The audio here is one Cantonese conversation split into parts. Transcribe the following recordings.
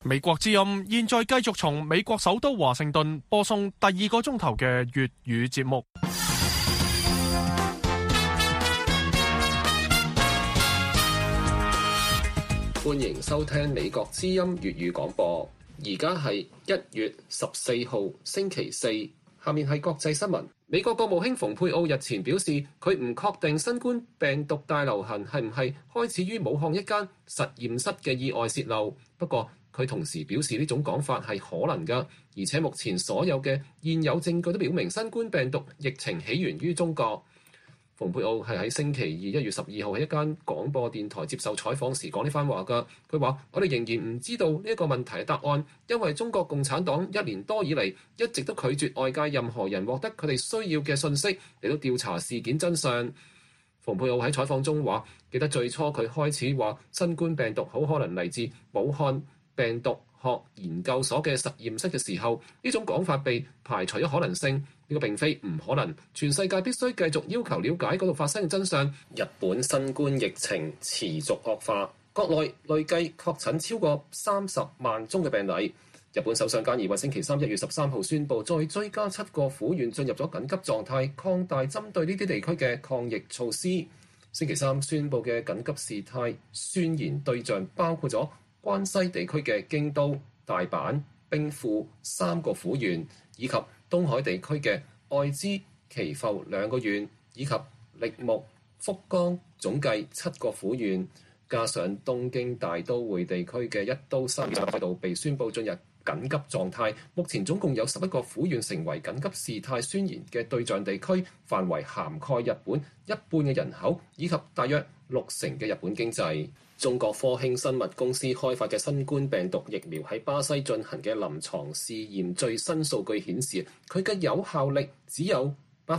美國之音現在繼續從美國首都華盛頓播送第2個鐘頭嘅粵語節目。 歡迎收聽美國之音粵語廣播。而家係1月14號星期四，下面係國際新聞。美國國務卿蓬佩奧日前表示，佢唔確定新冠病毒大流行係唔係開始於武漢一間實驗室嘅意外洩漏。不過佢同時表示呢種講法係可能㗎，而且目前所有嘅現有證據都表明新冠病毒疫情起源於中國。蓬佩奧係喺星期二1月12號喺一間廣播電台接受採訪時講呢番話㗎。佢話：我哋仍然唔知道呢一個問題嘅答案，因為中國共產黨1年多以嚟一直都拒絕外界任何人獲得佢哋需要嘅信息嚟到調查事件真相。蓬佩奧喺採訪中話：記得最初佢開始話新冠病毒好可能嚟自武漢病毒學研究所嘅實驗室嘅時候，呢種講法被排除咗可能性。呢個並非唔可能，全世界必須繼續要求了解嗰度發生嘅真相。日本新冠疫情持續惡化，國內累計確診超過30萬宗嘅病例。日本首相菅義偉星期三1月13號宣布，再追加7個府縣進入咗緊急狀態，擴大針對呢啲地區嘅抗疫措施。星期三宣布嘅緊急事態宣言對象包括咗關西地區嘅京都、大阪、兵庫3個府縣，以及東海地區嘅愛知、岐阜2個縣，以及櫪木、福岡總計7個府縣，加上東京大都會地區嘅一都三縣度被宣布進入緊急狀態。目前總共有11個府縣成為緊急事態宣言嘅對象地區，範圍涵蓋日本一半嘅人口，以及大約60%嘅日本經濟。中國科興生物公司開發嘅新冠病毒疫苗喺巴西進行嘅臨床試驗最新數據顯示，佢嘅有效力只有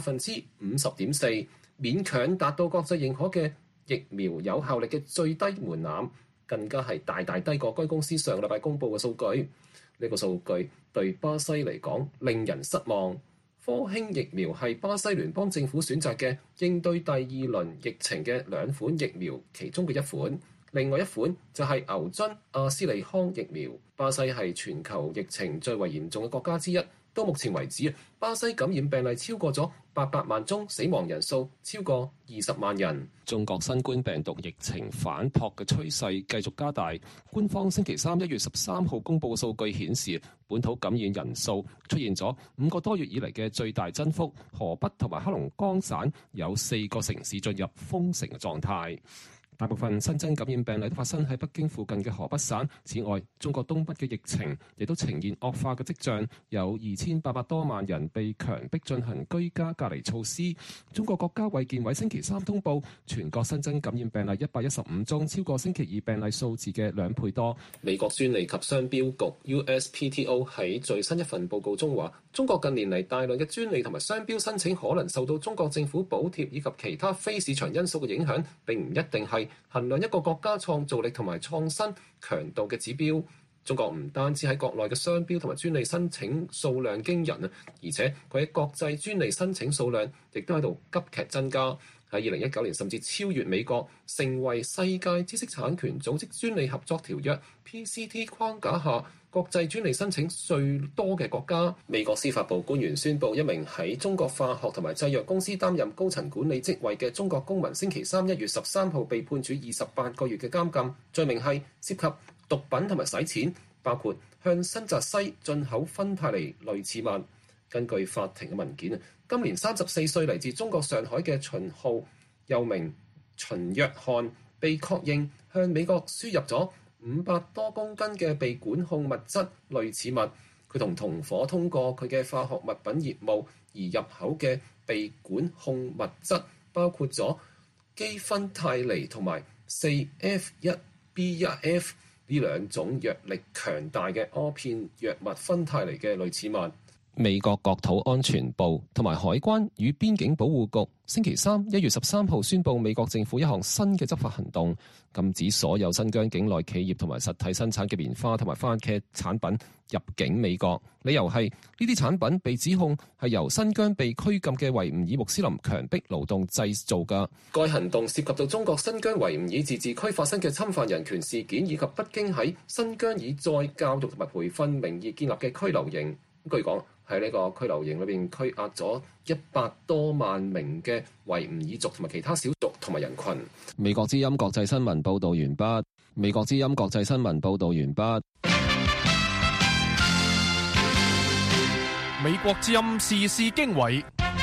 50.4%，勉強達到國際認可嘅疫苗有效力嘅最低門檻，更加係大大低過該公司上個禮拜公佈嘅數據。呢個數據對巴西嚟講令人失望。科興疫苗係巴西聯邦政府選擇嘅應對第2輪疫情嘅2款疫苗其中嘅一款。另外一款就係牛津阿斯利康疫苗。巴西係全球疫情最為嚴重嘅國家之一，到目前為止，巴西感染病例超過咗800萬宗，死亡人數超過20萬人。中國新冠病毒疫情反撲嘅趨勢繼續加大。官方星期三1月13號公佈嘅數據顯示，本土感染人數出現咗5個多月以嚟嘅最大增幅。河北同埋黑龍江省有4個城市進入封城嘅狀態。大部分新增感染病例都發生喺北京附近嘅河北省。此外，中國東北嘅疫情亦都呈現惡化嘅跡象，有2800多萬人被強迫進行居家隔離措施。中國國家衛健委星期三通報，全國新增感染病例115宗，超過星期二病例數字嘅2倍多。美國專利及商標局 USPTO 喺最新一份報告中話，中國近年嚟大量嘅專利同埋商標申請可能受到中國政府補貼以及其他非市場因素嘅影響，並唔一定係衡量一個國家創造力同埋創新強度嘅指標。中國唔單止喺國內嘅商標同埋專利申請數量驚人啊，而且佢喺國際專利申請數量亦都喺度急劇增加。喺2019年甚至超越美國，成為世界知識產權組織專利合作條約 PCT 框架下國際專利申請最多嘅國家。美國司法部官員宣布，一名喺中國化學同埋製藥公司擔任高層管理職位嘅中國公民星期三1月13號被判處28個月嘅監禁，罪名係涉及毒品同埋洗錢，包括向新澤西進口芬太尼類似物。根據法庭嘅文件，今年34歲嚟自中國上海嘅秦昊，又名秦約翰，被確認向美國輸入咗500多公斤嘅被管控物質類似物。佢同同夥通過佢嘅化學物品業務而入口嘅被管控物質，包括咗基芬太尼同埋 4F1B1F 呢2種藥力強大嘅阿片藥物芬太尼嘅類似物。 美國國土安全部同埋海關與邊境保護局星期三1月13號宣布，美國政府一項新嘅執法行動，禁止所有新疆境內企業同埋實體生產嘅棉花同埋番茄產品入境美國。理由係呢啲產品被指控係由新疆被拘禁嘅維吾爾穆斯林強迫勞動製造㗎。該行動涉及到中國新疆維吾爾自治區發生嘅侵犯人權事件，以及北京喺新疆以再教育同埋培訓名義建立嘅拘留營。據講喺呢個拘留營裏邊拘押咗100多萬名嘅維吾爾族同埋其他少數同埋人群。美國之音國際新聞報導完畢。美國之音國際新聞報導完畢。 美國之音時事經緯，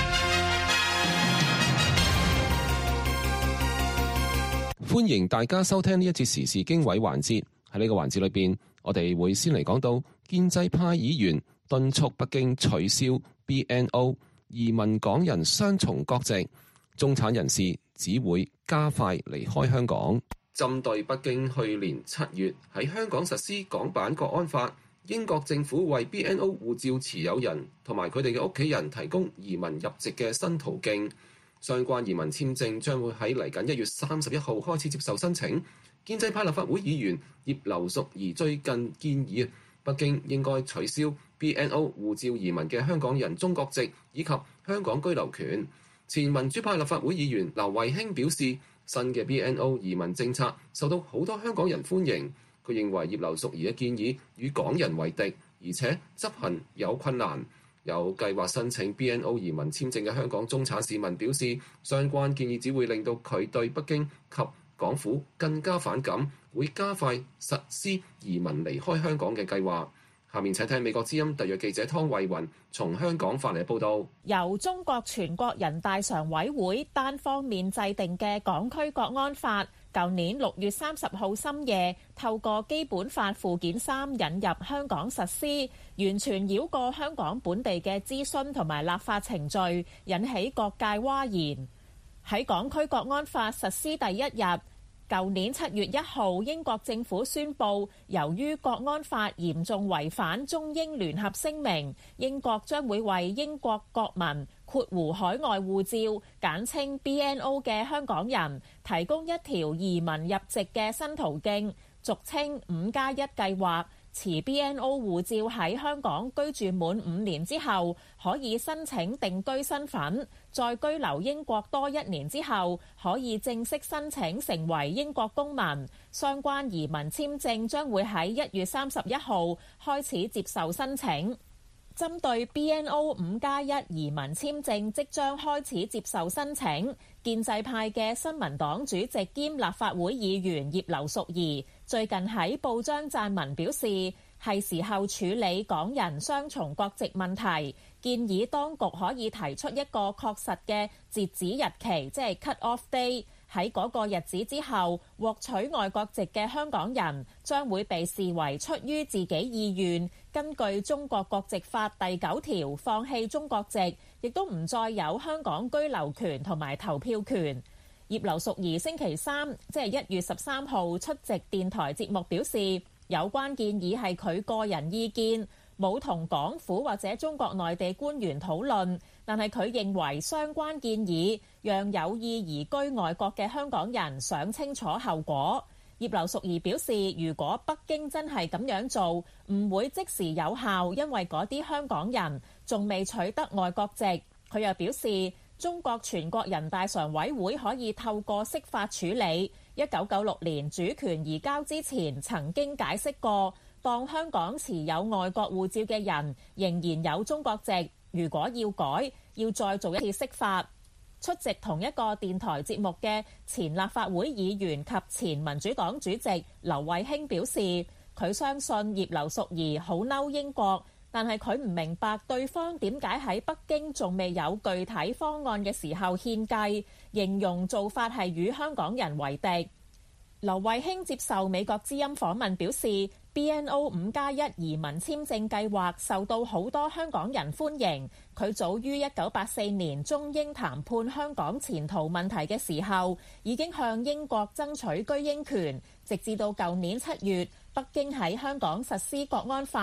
歡迎大家收聽呢一節時事經緯環節。喺呢個環節裏邊，我哋會先嚟講到建制派議員敦促北京取消 BNO 移民港人雙重國籍，中產人士只會加快離開香港。針對北京去年7月喺香港實施港版國安法，英國政府為 BNO 護照持有人同埋佢哋嘅屋企人提供移民入籍嘅新途徑，相關移民簽證將會喺嚟緊1月31號開始接受申請。建制派立法會議員葉劉淑儀最近建議北京應該取消 BNO 護照移民嘅香港人中國籍以及香港居留權。前民主派立法會議員劉慧卿表示，新嘅 BNO 移民政策受到好多香港人歡迎。佢認為葉劉淑儀嘅建議與港人為敵，而且執行有困難。有計劃申請 BNO 移民簽證嘅香港中產市民表示，相關建議只會令到佢對北京及港府更加反感，會加快實施移民離開香港嘅計劃。下面請聽美國之音特約記者湯慧雲從香港發嚟報道。 由中國全國人大常委會單方面制定嘅港區國安法，舊年6月30號深夜透過基本法附件3引入香港實施，完全繞過香港本地嘅諮詢同埋立法程序，引起各界譁然。喺港區國安法實施第一日，舊年7月1號，英國政府宣布，由於國安法嚴重違反中英聯合聲明，英國將會為英國國民（括弧海外護照，簡稱 BNO） 嘅香港人提供一條移民入籍嘅新途徑，俗稱5+1計劃。持 BNO 護照喺香港居住滿5年之後，可以申請定居身份，再居留英國多1年之後，可以正式申請成為英國公民。相關移民簽證將會喺1月31號開始接受申請。針對 BNO 5+1移民簽證即將開始接受申請，建制派嘅新民黨主席兼立法會議員葉劉淑儀最近喺報章撰文表示，係時候處理港人雙重國籍問題，建議當局可以提出一個確實嘅截止日期，即係 cut off day。喺嗰個日子之後，獲取外國籍嘅香港人將會被視為出於自己意願，根據中國國籍法第9條放棄中國籍，亦都唔再有香港居留權同埋投票權。葉劉淑儀星期三，即係1月13號出席電台節目表示，有關建議係佢個人意見，冇同港府或者中國內地官員討論，但係佢認為相關建議讓有意移居外國嘅香港人想清楚後果。葉劉淑儀表示，如果北京真係咁樣做，唔會即時有效，因為嗰啲香港人仲未取得外國籍。佢又表示，中國全國人大常委會可以透過釋法處理。1996年主權移交之前曾經解釋過，當香港持有外國護照嘅人仍然有中國籍，如果要改，要再做一次釋法。出席同一個電台節目嘅前立法會議員及前民主黨主席劉慧卿表示，佢相信葉劉淑儀好嬲英國，但係佢唔明白對方點解喺北京仲未有具體方案嘅時候獻計，形容做法係與香港人為敵。劉慧卿接受美國之音訪問表示，BNO 5+1移民簽證計劃受到好多香港人歡迎。佢早於1984年中英談判香港前途問題嘅時候，已經向英國爭取居英權，直至到舊年7月，北京喺香港實施國安法，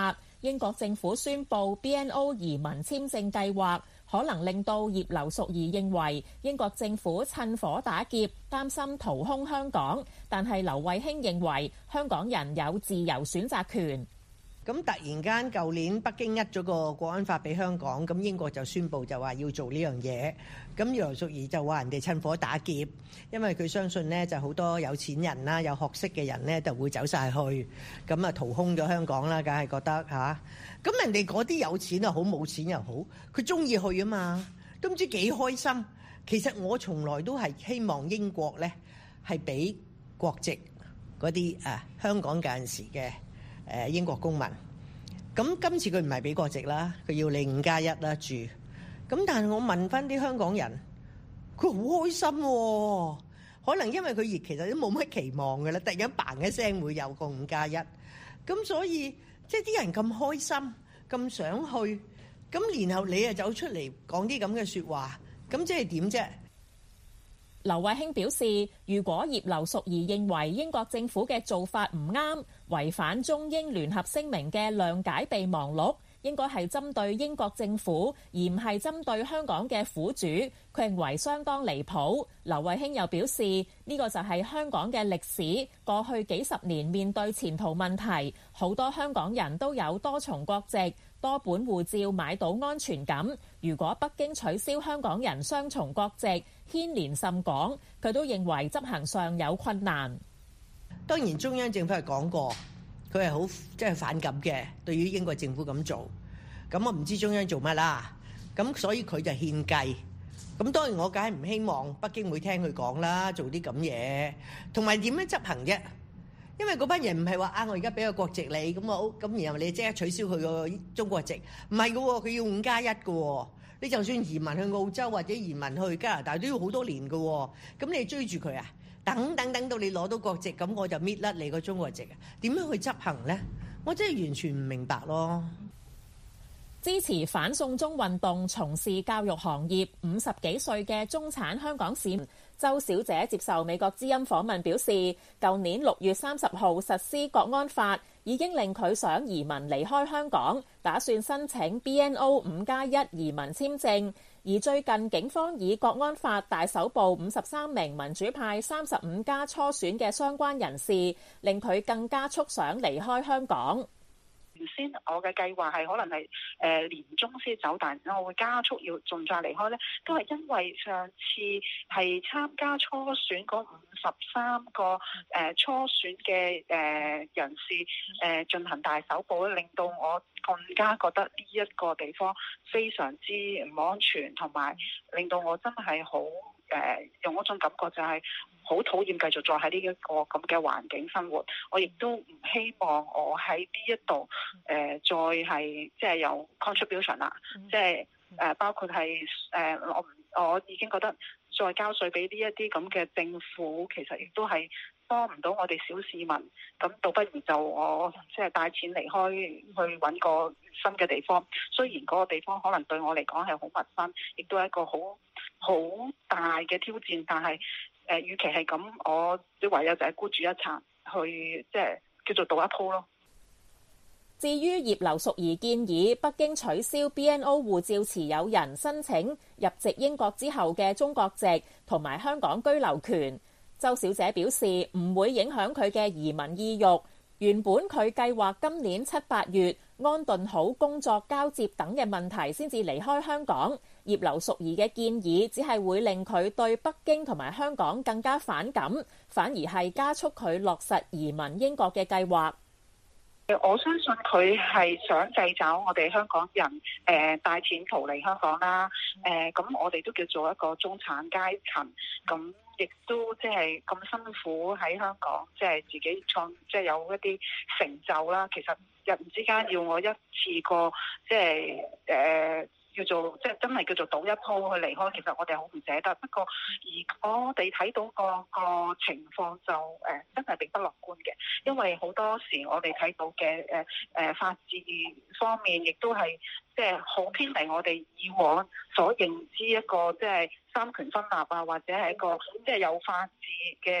英國政府宣布 BNO 移民簽證計劃，可能令到葉劉淑儀認為英國政府趁火打劫，擔心掏空香港。但係劉慧卿認為香港人有自由選擇權。 咁突然間，舊年北京咗個國安法俾香港，咁英國就宣布就話要做呢樣嘢。咁葉劉淑儀就話人哋趁火打劫，因為佢相信呢就好多有錢人啦、有學識嘅人呢就會走晒去，咁啊掏空咗香港啦，梗係覺得嚇。咁人哋嗰啲有錢又好，冇錢又好，佢中意去啊嘛，都唔知幾開心。其實我從來都係希望英國呢係俾國籍嗰啲香港嗰陣時嘅英國公民，咁今次佢唔係俾國籍啦，佢要你5+1啦住。咁但係我問翻啲香港人，佢好開心喎。可能因為佢其實都冇乜期望嘅啦，突然間嘭一聲會有個5+1，咁所以即係啲人咁開心，咁想去，咁然後你又走出嚟講啲咁嘅説話，咁即係點啫？ 劉慧卿表示，如果葉劉淑儀認為英國政府嘅做法唔啱，違反中英聯合聲明嘅諒解備忘錄，應該係針對英國政府，而唔係針對香港嘅苦主，佢認為相當離譜。劉慧卿又表示，呢個就係香港嘅歷史，過去幾十年面對前途問題，好多香港人都有多重國籍、多本護照買到安全感。如果北京取消香港人雙重國籍，牽連甚廣，佢都認為執行上有困難。 當然中央政府係講過，佢係好即係反感嘅，對於英國政府咁做。咁我唔知中央做乜啦，咁所以佢就獻計。咁當然我梗係唔希望北京會聽佢講啦，做啲咁嘢，同埋點樣執行啫？因為嗰班人唔係話我而家俾個國籍你，咁然後你即刻取消佢個中國籍，唔係㗎喎，佢要5+1㗎喎。你就算移民去澳洲或者移民去加拿大都要好多年㗎喎，咁你追住佢啊？等到你攞到國籍，咁我就搣甩你個中國籍啊？點樣去執行呢？我真係完全唔明白咯。 支持反送中運動、從事教育行業50幾歲嘅中產香港市民周小姐接受美國之音訪問表示，舊年6月30號實施國安法已經令佢想移民離開香港，打算申請 BNO 5+1移民簽證。而最近警方以國安法大搜捕53名民主派35+初選嘅相關人士，令佢更加速想離開香港。 原先我嘅計劃係可能係年中先走，但係我會加速要盡快離開咧，都係因為上次係參加初選嗰53個初選嘅人士進行大搜捕咧，令到我更加覺得呢一個地方非常之唔安全，同埋令到我真係好用嗰種感覺就係好討厭繼續再喺呢一個咁嘅環境生活。我亦都唔希望我喺呢一度再係即係有 contribution 啦，即係包括係我已經覺得再交稅俾呢一啲咁嘅政府，其實亦都係幫唔到我哋小市民。咁倒不如就我即係帶錢離開去揾個新嘅地方。雖然嗰個地方可能對我嚟講係好陌生，亦都係一個好大嘅挑戰，但係與其係咁，我唯有就係孤注一擲去即係叫做賭一鋪咯。 至於葉劉淑儀建議北京取消 BNO 護照持有人申請入籍英國之後嘅中國籍同埋香港居留權，周小姐表示唔會影響佢嘅移民意欲。原本佢計劃今年7、8月安頓好工作交接等嘅問題先至離開香港。葉劉淑儀嘅建議只係會令佢對北京同埋香港更加反感，反而係加速佢落實移民英國嘅計劃。 我相信佢係想掣肘我哋香港人帶錢逃離香港啦。咁我哋都叫做一個中產階層，咁亦都即係咁辛苦喺香港，即係自己即係有一啲成就啦。其實突然之間要我一次過即係叫做即係真係叫做賭一鋪去離開，其實我哋好唔捨得。不過而我哋睇到個情況就真係並不樂觀嘅，因為好多時我哋睇到嘅法治方面，亦都係即係好偏離我哋以往所認知一個即係三權分立啊，或者係一個即係有法治嘅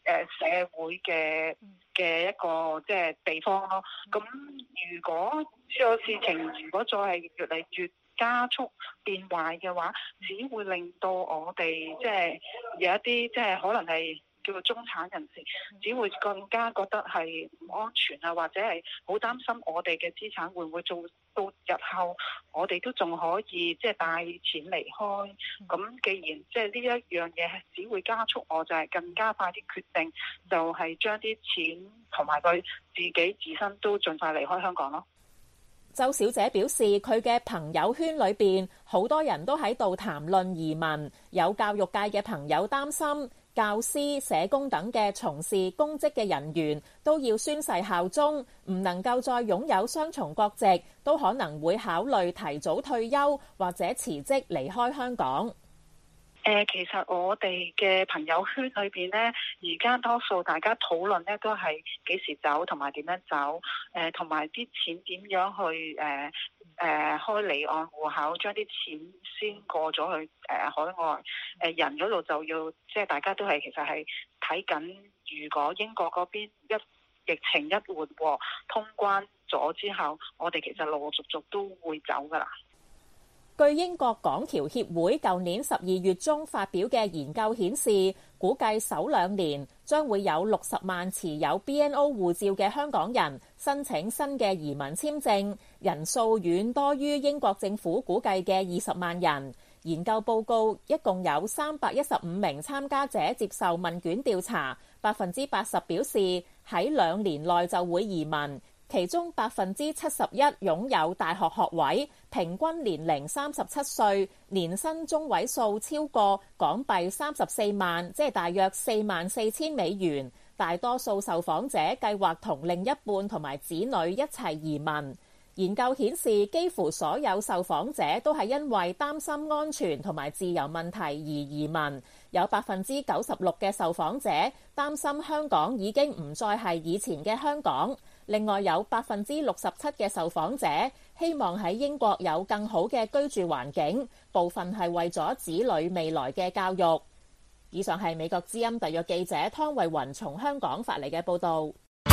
社會嘅一個即係地方咯。咁如果呢個事情如果再係越嚟越加速變壞嘅話，只會令到我哋即係有一啲即係可能係叫做中產人士，只會更加覺得係唔安全啊，或者係好擔心我哋嘅資產會唔會做到日後我哋都仲可以即係帶錢離開。咁既然即係呢一樣嘢只會加速，我就係更加快啲決定，就係將啲錢同埋佢自己自身都盡快離開香港咯。 周小姐表示，佢嘅朋友圈裏邊好多人都喺度談論移民，有教育界嘅朋友擔心教師、社工等嘅從事公職嘅人員都要宣誓效忠，唔能夠再擁有雙重國籍，都可能會考慮提早退休或者辭職離開香港。 其實我哋嘅朋友圈裏邊呢，而家多數大家討論呢都係幾時走同埋點樣走，同埋啲錢點樣去開離岸戶口，將啲錢先過咗去海外。人嗰度就要即係大家都係其實係睇緊，如果英國嗰邊疫情一緩和，通關咗之後，我哋其實陸陸續續都會走㗎啦。 據英國港僑協會舊年12月中發表嘅研究顯示，估計首2年將會有60萬持有 BNO 護照嘅香港人申請新嘅移民簽證，人數遠多於英國政府估計嘅20萬人。研究報告一共有315名參加者接受問卷調查，80%表示喺2年內就會移民。其中71%擁有大學學位，平均年齡37歲，年薪中位數超過港幣34萬，即係大約44,000美元。大多數受訪者計劃同另一半同埋子女一齊移民。研究顯示，幾乎所有受訪者都係因為擔心安全同埋自由問題而移民。有96%嘅受訪者擔心香港已經唔再係以前嘅香港。另外有67%嘅受訪者希望喺英國有更好嘅居住環境，部分係為咗子女未來嘅教育。以上係美國之音特約記者湯慧雲從香港發嚟嘅報導。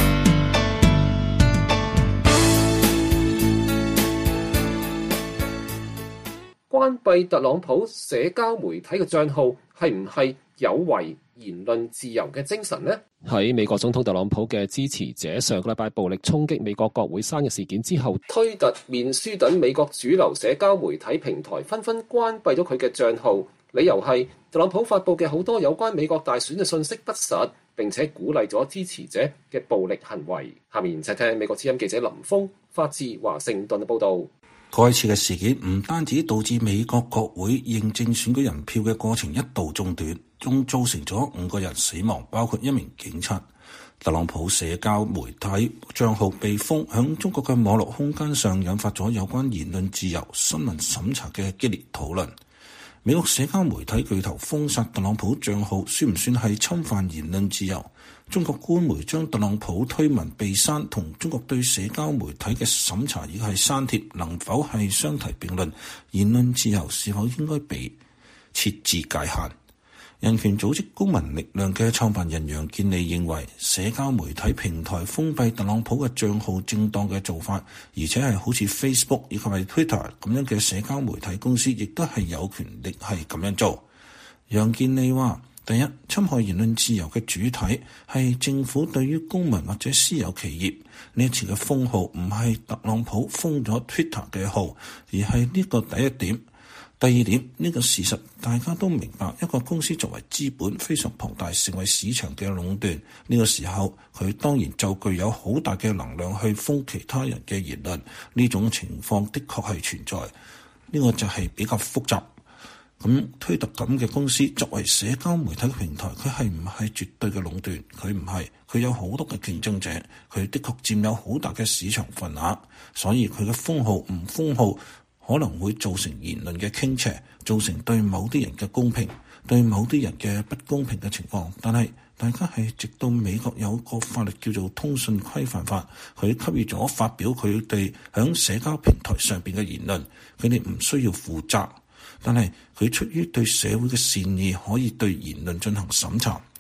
關閉特朗普社交媒體嘅帳號係唔係有違言論自由嘅精神呢？喺美國總統特朗普嘅支持者上個禮拜暴力衝擊美國國會山嘅事件之後，推特、面書等美國主流社交媒體平台紛紛關閉咗佢嘅帳號，理由係特朗普發佈嘅好多有關美國大選嘅信息不實，並且鼓勵咗支持者嘅暴力行為。下面就聽美國之音記者林峰發自華盛頓嘅報導。 該次嘅事件唔單止導致美國國會認證選舉人票嘅過程一度中斷，仲造成咗5個人死亡，包括1名警察。特朗普社交媒體帳號被封，響中國嘅網絡空間上引發咗有關言論自由、新聞審查嘅激烈討論。美國社交媒體巨頭封殺特朗普帳號，算唔算係侵犯言論自由？中國官媒將特朗普推文被刪同中國對社交媒體嘅審查亦係刪帖，能否係相提並論？言論自由是否應該被設置界限？人權組織公民力量嘅創辦人楊建利認為，社交媒體平台封閉特朗普嘅帳號正當嘅做法，而且係好似 Facebook 以及係 Twitter 咁樣嘅社交媒體公司，亦都係有權力係咁樣做。楊建利話：第一，侵害言論自由嘅主體係政府對於公民或者私有企業。呢一次嘅封號唔係特朗普封咗 Twitter 嘅號，而係呢個第一點。第二點，呢個事實大家都明白，一個公司作為資本非常龐大，成為市場嘅壟斷，呢個時候佢當然就具有好大嘅能量去封其他人嘅言論。呢種情況的確係存在，呢個就係比較複雜。咁推特咁嘅公司作為社交媒體嘅平台，佢係唔係絕對嘅壟斷？佢唔係，佢有好多嘅競爭者，佢的確佔有好大嘅市場份額，所以佢嘅封號唔封號可能會造成言論嘅傾斜，造成對某啲人嘅公平，對某啲人嘅不公平嘅情況。但係大家係直到美國有個法律叫做通訊規範法，佢給予咗發表佢哋響社交平台上邊嘅言論，佢哋唔需要負責。但係佢出於對社會嘅善意，可以對言論進行審查。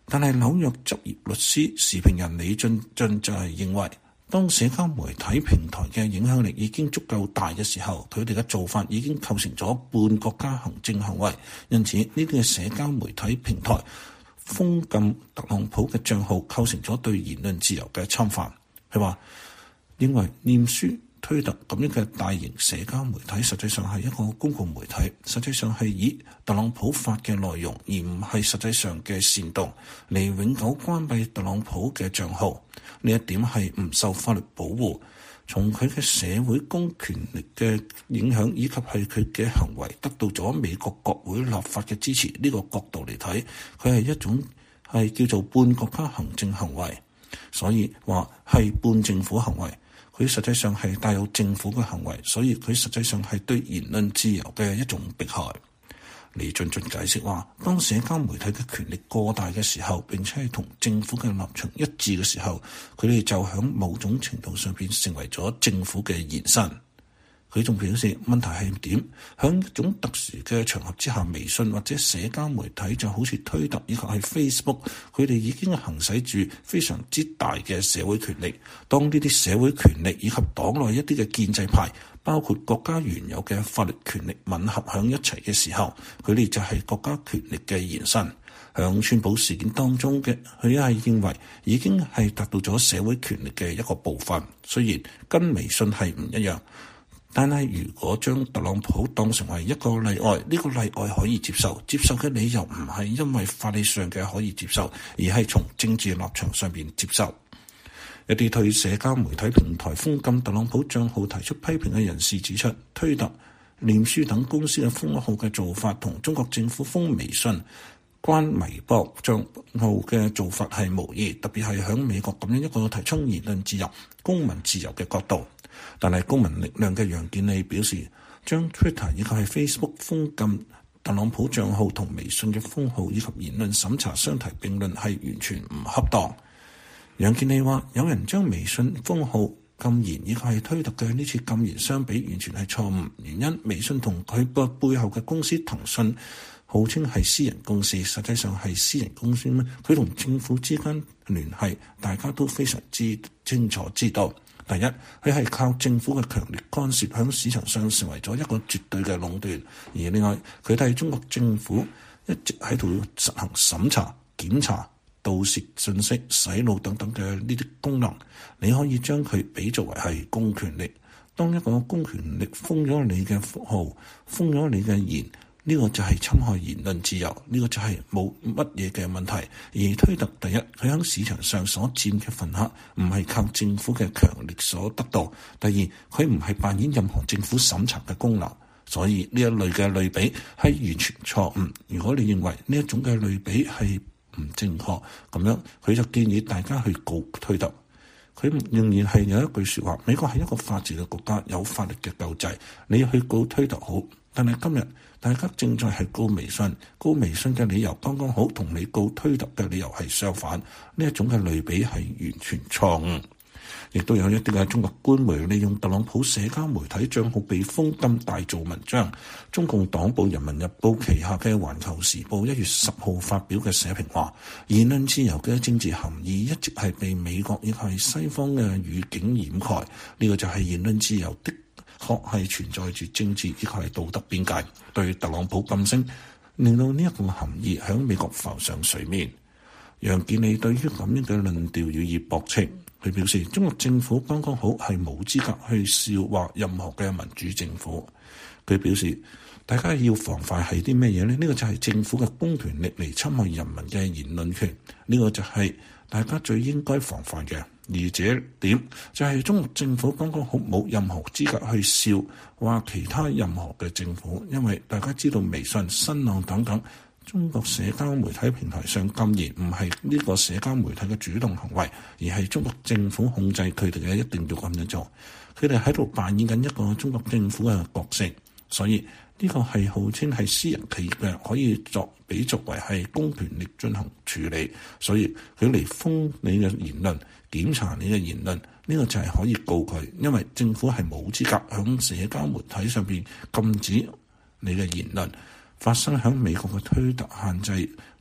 但係紐約執業律師時評人李俊就係認為，當社交媒體平台嘅影響力已經足夠大嘅時候，佢哋嘅做法已經構成咗半國家行政行為，因此呢啲嘅社交媒體平台封禁特朗普嘅帳號構成咗對言論自由嘅侵犯。佢話認為臉書、推特咁樣嘅大型社交媒體實際上係一個公共媒體，實際上係以特朗普發嘅內容，而唔係實際上嘅煽動嚟永久關閉特朗普嘅帳號。呢一點係唔受法律保護。從佢嘅社會公權力嘅影響，以及係佢嘅行為得到咗美國國會立法嘅支持呢個角度嚟睇，佢係一種係叫做半國家行政行為，所以話係半政府行為。佢實際上係帶有政府嘅行為，所以佢實際上係對言論自由嘅一種迫害。李俊俊解釋話，當社交媒體嘅權力過大嘅時候，並且係同政府嘅立場一致嘅時候，佢哋就喺某種程度上邊成為咗政府嘅延伸。佢仲表示，問題係點？喺一種特殊嘅場合之下，微信或者社交媒體就好似推特以及係 Facebook， 佢哋已經行使住非常之大嘅社會權力。當呢啲社會權力以及黨內一啲嘅建制派，包括國家原有嘅法律權力吻合喺一齊嘅時候，佢哋就係國家權力嘅延伸。喺川普事件當中嘅，佢係認為已經係達到咗社會權力嘅一個部分，雖然跟微信係唔一樣。但係如果將特朗普當成為一個例外，呢個例外可以接受，接受嘅理由唔係因為法理上嘅可以接受，而係從政治立場上邊接受。一啲對社交媒體平台封禁特朗普帳號提出批評嘅人士指出，推特、臉書等公司嘅封號嘅做法同中國政府封微信、關微博帳號嘅做法係無異，特別係喺美國咁樣一個提倡言論自由、公民自由嘅角度。但係公民力量嘅楊健利表示，將 Twitter 以及係 Facebook 封禁特朗普帳號同微信嘅封號以及言論審查相提並論係完全唔恰當。楊健利話，有人將微信封號禁言以及係推特嘅呢次禁言相比，完全係錯誤。原因微信同佢個背後嘅公司騰訊號稱係私人公司，實際上係私人公司咩？佢同政府之間聯繫，大家都非常之清楚知道。第一，佢係靠政府嘅強力干涉，喺市場上成為咗一個絕對嘅壟斷。而另外，佢哋中國政府一直喺度實行審查、檢查、盜竊信息、洗腦等等嘅呢啲功能。你可以將佢比作為係公權力。當一個公權力封咗你嘅號、封咗你嘅言，呢個就係侵害言論自由，呢個就係冇乜嘢嘅問題。而推特第一，佢喺市場上所佔嘅份額唔係靠政府嘅強力所得到；第二，佢唔係扮演任何政府審查嘅功能。所以呢一類嘅類比係完全錯誤。如果你認為呢一種嘅類比係唔正確，咁樣佢就建議大家去告推特。佢仍然係有一句説話：美國係一個法治嘅國家，有法律嘅救濟。你去告推特好，但係今日大家正在係告微信，告微信嘅理由剛剛好，同你告推特嘅理由係相反。呢一種嘅類比係完全錯誤。亦都有一啲嘅中國官媒利用特朗普社交媒體帳號被封禁大做文章。中共黨報《人民日報》旗下嘅《環球時報》1月10號發表嘅社評話：言論自由嘅政治含義一直係被美國亦係西方嘅語境掩蓋。呢個就係言論自由的確係存在住政治亦係道德邊界。對特朗普禁聲，令到呢一個含義喺美國浮上水面。楊健利對於咁樣嘅論調予以駁斥。佢表示，中國政府剛剛好係冇資格去笑話任何嘅民主政府。佢表示，大家要防範係啲咩嘢呢？呢個就係政府嘅公權力嚟侵害人民嘅言論權，呢個就係大家最應該防範嘅。而這點就係中國政府剛剛好冇任何資格去笑話其他任何嘅政府，因為大家知道微信、新浪等等中國社交媒體平台上禁言唔係呢個社交媒體嘅主動行為，而係中國政府控制佢哋嘅，一定要咁樣做。佢哋喺度扮演緊一個中國政府嘅角色，所以呢個係號稱係私人企業嘅，可以比作為係公權力進行處理。所以佢嚟封你嘅言論、檢查你嘅言論，呢個就係可以告佢，因為政府係冇資格喺社交媒體上邊禁止你嘅言論。發生喺美國嘅推特限制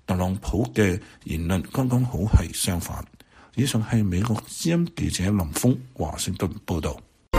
特朗普嘅言論剛剛好係相反。以上係美國之音記者林峰華盛頓報導。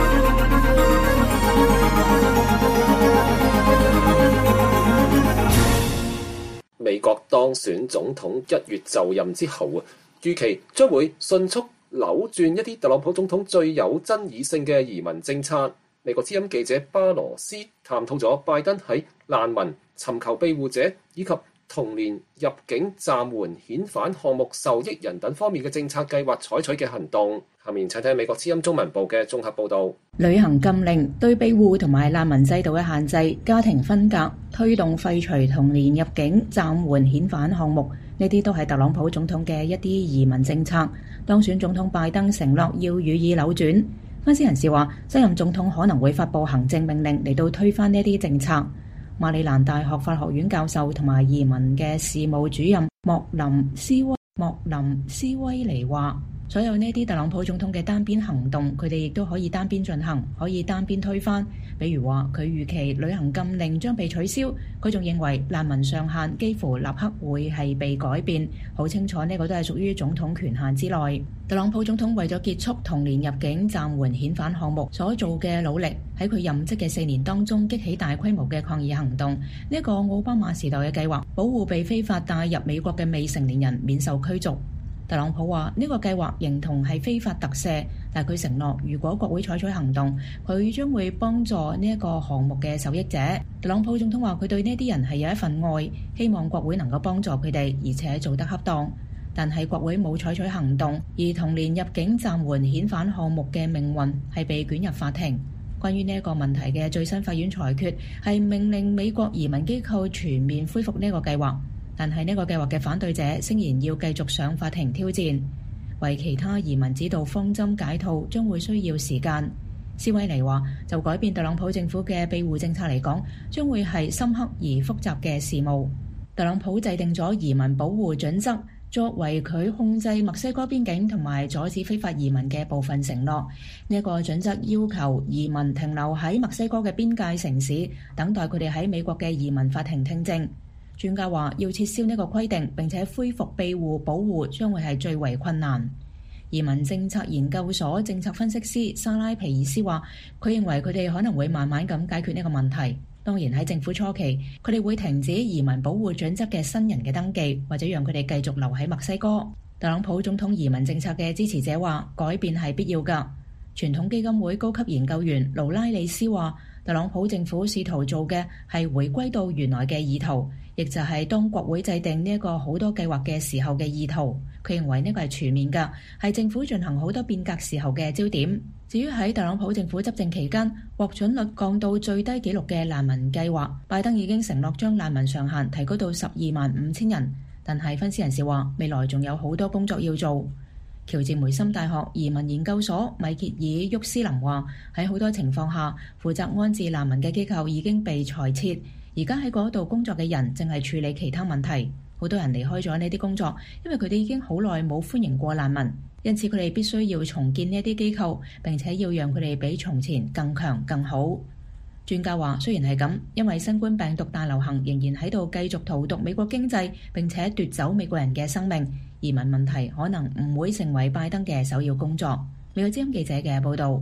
美國當選總統1月就任之後預期將會迅速扭轉一啲特朗普總統最有爭議性嘅移民政策。美國之音記者巴羅斯探討咗拜登喺難民、尋求庇護者以及同年入境暫緩遣返項目受益人等方面嘅政策計劃採取嘅行動。下面請聽美國之音中文部嘅綜合報導。 旅行禁令、對庇護同埋難民制度嘅限制、家庭分隔、推動廢除同年入境暫緩遣返項目，呢啲都係特朗普總統嘅一啲移民政策。當選總統拜登承諾要予以扭轉。分析人士話，新任總統可能會發布行政命令嚟到推翻呢啲政策。馬里蘭大學法學院教授同埋移民嘅事務主任莫林斯威尼話，所有呢啲特朗普總統嘅單邊行動，佢哋亦都可以單邊進行，可以單邊推翻。比如話，佢預期旅行禁令將被取消，佢仲認為難民上限幾乎立刻會係被改變，好清楚呢個都係屬於總統權限之內。特朗普總統為咗結束同年入境暫緩遣返項目所做嘅努力，喺佢任職嘅4年當中激起大規模嘅抗議行動。呢個奧巴馬時代嘅計劃，保護被非法帶入美國嘅未成年人免受驅逐。特朗普話呢個計劃形同係非法特赦，但佢承諾如果國會採取行動，佢將會幫助呢一個項目嘅受益者。特朗普總統話佢對呢啲人係有一份愛，希望國會能夠幫助佢哋，而且做得恰當。但係國會冇採取行動，而同年入境暫緩遣返項目嘅命運係被捲入法庭。關於呢一個問題嘅最新法院裁決係命令美國移民機構全面恢復呢個計劃。但係呢個計劃嘅反對者聲言要繼續上法庭挑戰，為其他移民指導方針解套將會需要時間。斯威尼話，就改變特朗普政府嘅庇護政策嚟講，將會係深刻而複雜嘅事務。特朗普制定咗移民保護準則，作為佢控制墨西哥邊境同埋阻止非法移民嘅部分承諾。呢一個準則要求移民停留喺墨西哥嘅邊界城市，等待佢哋喺美國嘅移民法庭聽證。專家話要撤銷呢個規定並且恢復庇護保護將會係最為困難。移民政策研究所政策分析師莎拉皮爾斯話，佢認為佢哋可能會慢慢咁解決呢個問題。當然喺政府初期，佢哋會停止移民保護準則嘅新人嘅登記，或者讓佢哋繼續留喺墨西哥。特朗普總統移民政策嘅支持者話，改變係必要㗎。傳統基金會高級研究員勞拉里斯話，特朗普政府試圖做嘅係回歸到原來嘅意圖，亦就係當國會制定呢一個好多計劃嘅時候嘅意圖。佢認為呢個係全面㗎，係政府進行好多變革時候嘅焦點。至於喺特朗普政府執政期間獲准率降到最低紀錄嘅難民計劃，拜登已經承諾將難民上限提高到125000人，但係分析人士話未來仲有好多工作要做。喬治梅森大學移民研究所米歇爾沃斯林話，喺好多情況下，負責安置難民嘅機構已經被裁撤，而家喺嗰度工作嘅人正係處理其他問題。好多人離開咗呢啲工作，因為佢哋已經好耐冇歡迎過難民，因此佢哋必須要重建呢啲機構，並且要讓佢哋比從前更強更好。專家話，雖然係咁，因為新冠病毒大流行仍然喺度繼續荼毒美國經濟，並且奪走美國人嘅生命，移民問題可能唔會成為拜登嘅首要工作。美國之音記者嘅報導。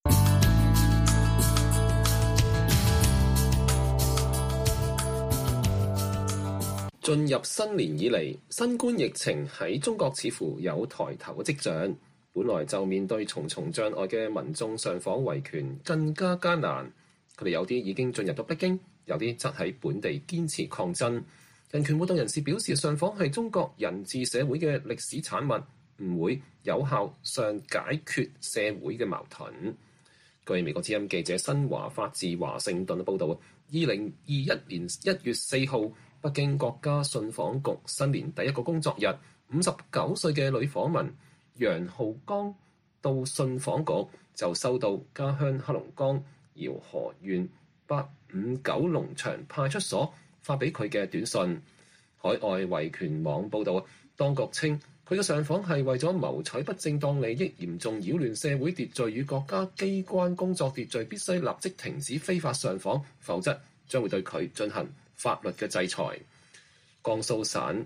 進入新年以嚟，新冠疫情喺中國似乎有抬頭嘅跡象。本來就面對重重障礙嘅民眾上訪維權更加艱難。佢哋有啲已經進入到北京，有啲則喺本地堅持抗爭。人權活動人士表示，上訪係中國人治社會嘅歷史產物，唔會有效上解決社會嘅矛盾。據美國之音記者新華發自華盛頓嘅報導，2021年1月4號，北京國家信訪局新年第一個工作日，59歲嘅女訪民楊浩江到信訪局就收到家鄉黑龍江饒河縣859農場派出所發俾佢嘅短信。海外維權網報導，當局稱佢嘅上訪係為咗謀取不正當利益，嚴重擾亂社會秩序與國家機關工作秩序，必須立即停止非法上訪，否則將會對佢進行法律嘅制裁。江蘇省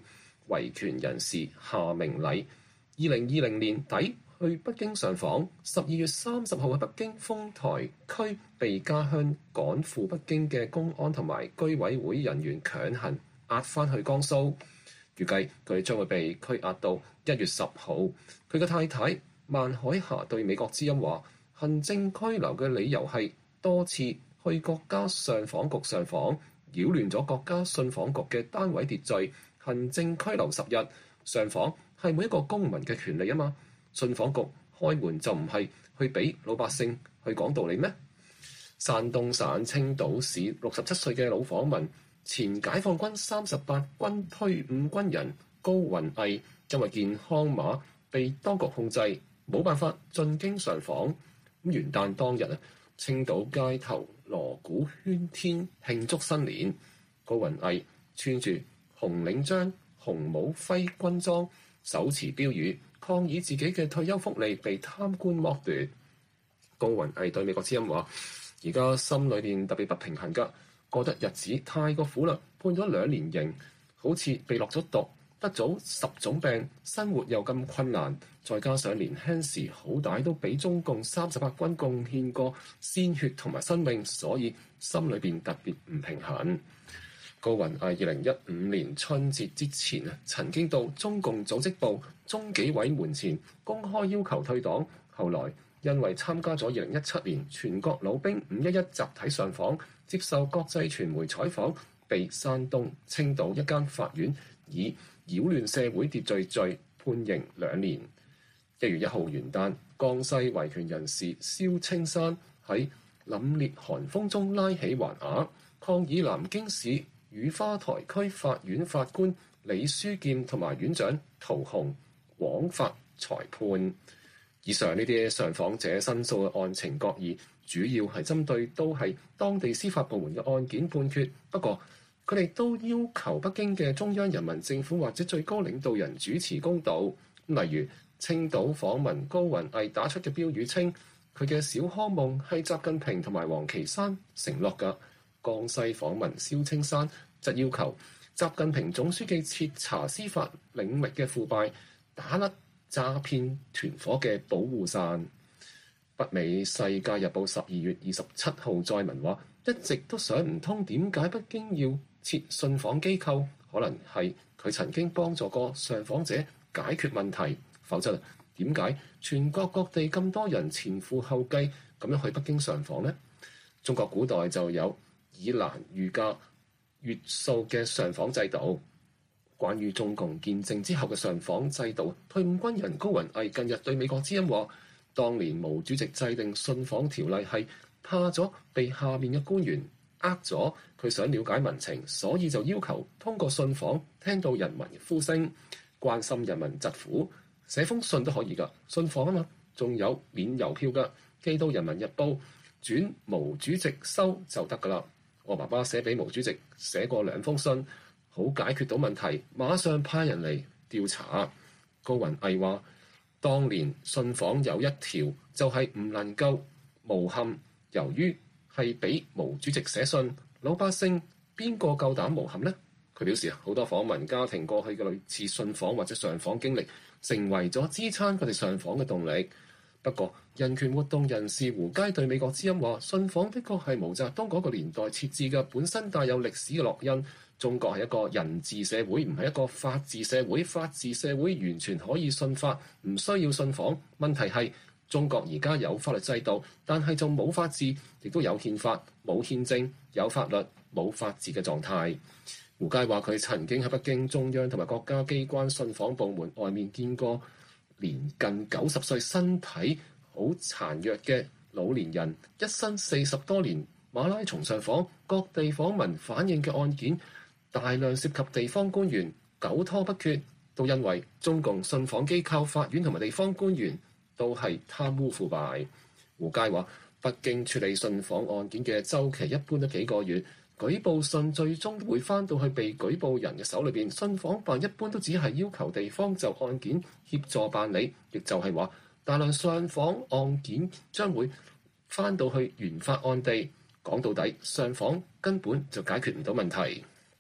維權人士夏明禮2020年底去北京上訪，12月30號喺北京豐台區被家鄉趕赴北京嘅公安同埋居委會人員強行押返去江蘇，預計佢將會被拘押到1月10號。佢嘅太太萬海霞對美國之音話，行政拘留嘅理由係多次去國家信訪局上訪，擾亂咗國家信訪局嘅單位秩序，行政拘留10日。上訪係每一個公民嘅權利啊嘛，信訪局開門就唔係去俾老百姓去講道理咩？山東省青島市67歲嘅老訪民，前解放軍38軍退伍軍人高雲毅，因為健康碼被當局控制，冇辦法進京上訪。元旦當日青島街頭鑼鼓喧天慶祝新年，高雲毅穿住紅領章、紅帽徽軍裝，手持標語抗議自己嘅退休福利被貪官剝奪。高雲毅對美國之音話，而家心裏邊特別不平衡㗎，過得日子太過苦啦，判咗2年刑，好似被落咗毒，得咗10種病，生活又咁困難，再加上年輕時好歹都俾中共38軍貢獻過鮮血同埋生命，所以心裏邊特別唔平衡。高雲毅2015年春節之前曾經到中共組織部中紀委門前公開要求退黨，後來因為參加咗2017年全國老兵511集體上訪，接受國際傳媒採訪，被山東青島一間法院以擾亂社會秩序罪判刑2年。1月1號元旦，江西維權人士蕭青山喺凜冽寒風中拉起橫額，抗議南京市雨花台區法院法官李書劍同埋院長陶虹枉發裁判。以上呢啲上訪者申訴嘅案情各異，主要係針對都係當地司法部門嘅案件判決。不過佢哋都要求北京嘅中央人民政府或者最高領導人主持公道。例如青島訪民高雲毅打出嘅標語稱，佢嘅小康夢係習近平同埋王岐山承諾㗎。江西訪民蕭青山則要求習近平總書記徹查司法領域嘅腐敗，打甩詐騙團伙嘅保護傘。北美世界日報12月27號載文話，一直都想唔通點解北京要設信訪機構，可能係佢曾經幫助過上訪者解決問題，否則點解全國各地咁多人前赴後繼咁樣去北京上訪呢？中國古代就有以蘭御駕月數嘅上訪制度。關於中共建政之後嘅上訪制度，退伍軍人高雲毅近日對美國之音話，當年毛主席制定信訪條例係怕咗被下面嘅官員呃咗，佢想了解民情，所以就要求通過信訪聽到人民嘅呼聲，關心人民疾苦，寫封信都可以㗎，信訪啊嘛，仲有免郵票㗎，寄到人民日報轉毛主席收就得㗎啦。我爸爸寫俾毛主席寫過2封信，好解決到問題，馬上派人嚟調查。高雲毅話，當年信訪有一條就係唔能夠誣陷，由於係俾毛主席寫信，老百姓邊個夠膽誣陷呢？佢表示好多訪民家庭過去嘅類似信訪或者上訪經歷，成為咗支撐佢哋上訪嘅動力。不過，人權活動人士胡佳對美國之音話，信訪的確係毛澤東嗰個年代設置嘅，本身帶有歷史嘅烙印。中國係一個人治社會，唔係一個法治社會。法治社會完全可以信法，唔需要信訪。問題係中國而家有法律制度，但係就冇法治，亦都有憲法冇憲政，有法律冇法治嘅狀態。胡佳話佢曾經喺北京中央同埋國家機關信訪部門外面見過年近90歲身體好殘弱嘅老年人，一生40多年馬拉松上訪，各地訪民反映嘅案件大量涉及地方官員，久拖不決，都因為中共信訪機構、法院同埋地方官員都係貪污腐敗。胡佳話北京處理信訪案件嘅週期一般都幾個月，舉報信最終會返到去被舉報人嘅手裏邊。信訪辦一般都只係要求地方就案件協助辦理，亦就係話大量上訪案件將會返到去原發案地。講到底，上訪根本就解決唔到問題。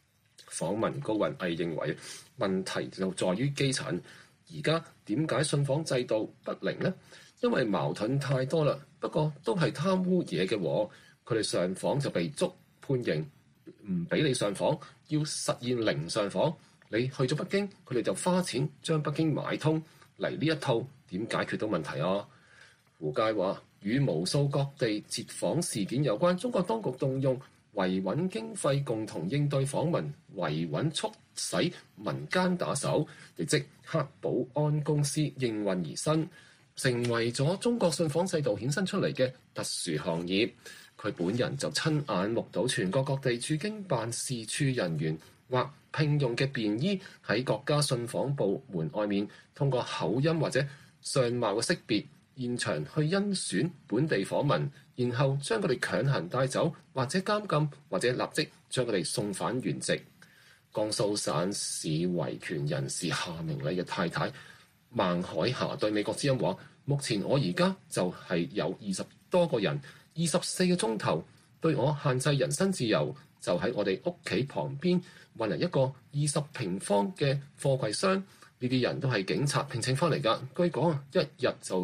訪問高雲毅認為問題就在於基層。而家點解信訪制度不靈呢？因為矛盾太多啦。不過都係貪污嘢嘅喎，佢哋上訪就被捉判刑，唔俾你上訪，要實現零上訪。你去咗北京，佢哋就花錢將北京買通嚟，呢一套點解決到問題啊？胡佳話：與無數各地截訪事件有關，中國當局動用維穩經費共同應對訪問，維穩促使民間打手，亦即黑保安公司應運而生，成為咗中國信訪制度衍生出嚟嘅特殊行業。佢本人就親眼目睹全國各地駐京辦事處人員或聘用嘅便衣喺各家信訪部門外面，通過口音或者相貌嘅識別，現場去甄選本地訪民，然後將佢哋強行帶走，或者監禁，或者立即將佢哋送返原籍。江蘇省市維權人士夏明禮嘅太太孟海霞對美國之音話：目前我而家就係有20多個人，24個鐘頭對我限制人身自由，就喺我哋屋企旁邊運嚟一個20平方嘅貨櫃箱。呢啲人都係警察聘請翻嚟㗎，據講一日就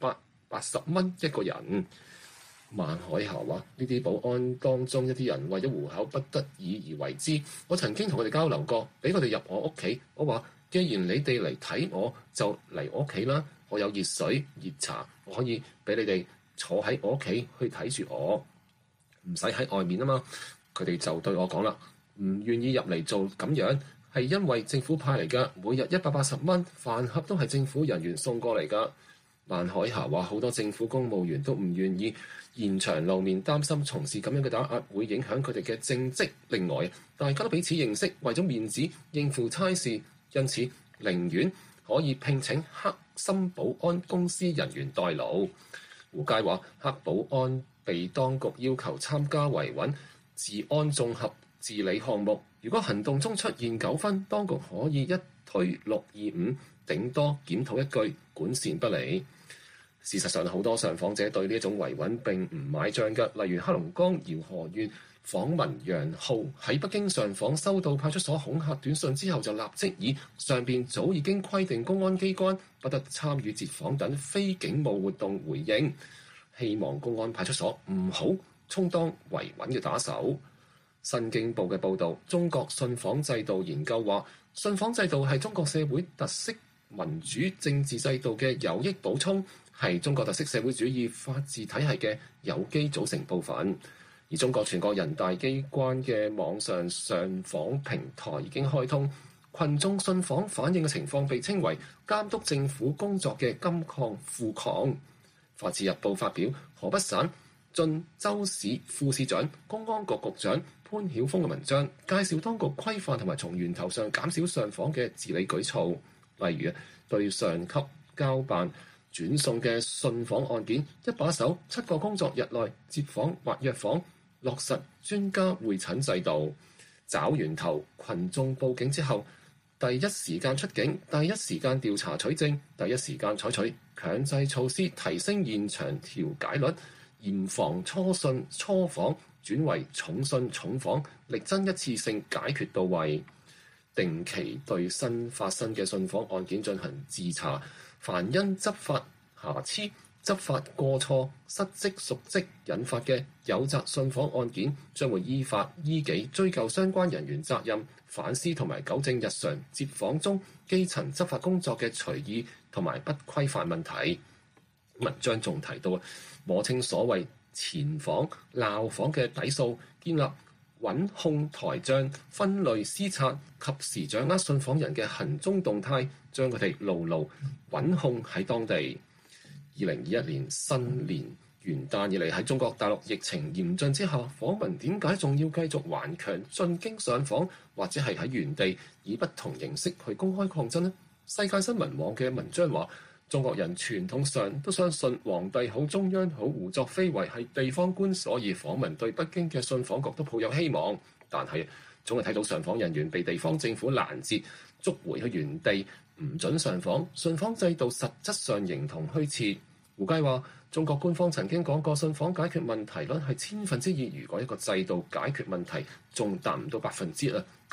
180蚊一個人。孟海霞話：呢啲保安當中一啲人為咗糊口不得已而為之。我曾經同佢哋交流過，俾佢哋入我屋企。我話：既然你哋嚟睇我，就嚟我屋企啦。我有熱水、熱茶，我可以俾你哋坐喺我屋企去睇住我，唔使喺外面啊嘛。佢哋就對我講啦，唔願意入嚟做咁樣，係因為政府派嚟㗎，每日180蚊，飯盒都係政府人員送過嚟㗎。孟海霞話：好多政府公務員都唔願意現場露面，擔心從事咁樣嘅打壓會影響佢哋嘅政績。另外，大家都彼此認識，為咗面子應付差事，因此寧願可以聘請黑心保安公司人員代勞。胡佳話：黑保安被當局要求參加維穩治安綜合治理項目，如果行動中出現糾紛，當局可以一推625，頂多檢討一句管善不理。事實上，好多上訪者對呢一種維穩並唔買帳嘅，例如黑龍江饒河縣訪民楊浩喺北京上訪，收到派出所恐嚇短信之後，就立即以上邊早已經規定公安機關不得參與截訪等非警務活動回應，希望公安派出所唔好充當維穩嘅打手。新京報嘅報導，中國信訪制度研究話，信訪制度係中國社會特色民主政治制度嘅有益補充，係中國特色社會主義法治體系嘅有機組成部分。而中國全國人大機關嘅網上上訪平台已經開通，群眾信訪反映嘅情況被稱為監督政府工作嘅金礦富礦。法治日報發表河北省晉州市副市長、公安局局長潘曉峰嘅文章，介紹當局規範同埋從源頭上減少上訪嘅治理舉措，例如對上級交辦轉送嘅信訪案件一把手7個工作日內接訪或約訪，落實專家會診制度，找源頭，群眾報警之後第一時間出警，第一時間調查取證，第一時間採取強制措施，提升現場調解率，嚴防初信初訪轉為重信重訪，力爭一次性解決到位。定期對新發生嘅信訪案件進行自查，凡因執法瑕疵、執法過錯、失職瀆職引發嘅有責信訪案件，將會依法依紀追究相關人員責任，反思同埋糾正日常接訪中基層執法工作嘅隨意同埋不規範問題。文章仲提到摸清所謂前訪、鬧訪嘅底數，建立穩控台帳，分類施策，及時掌握信訪人嘅行蹤動態，將佢哋牢牢穩控喺當地。2021年新年元旦以嚟，喺中國大陸疫情嚴峻之下，訪民點解仲要繼續頑強進京上訪，或者係喺原地以不同形式去公開抗爭呢？世界新聞網嘅文章話，中國人傳統上都相信皇帝好、中央好、胡作非為係地方官，所以訪民對北京嘅信訪局都抱有希望。但係總係睇到上訪人員被地方政府攔截，捉回去原地，唔准上訪，信訪制度實質上形同虛設。胡佳話：中國官方曾經講過，信訪解決問題率係2%，如果一個制度解決問題仲達唔到1%啦，咁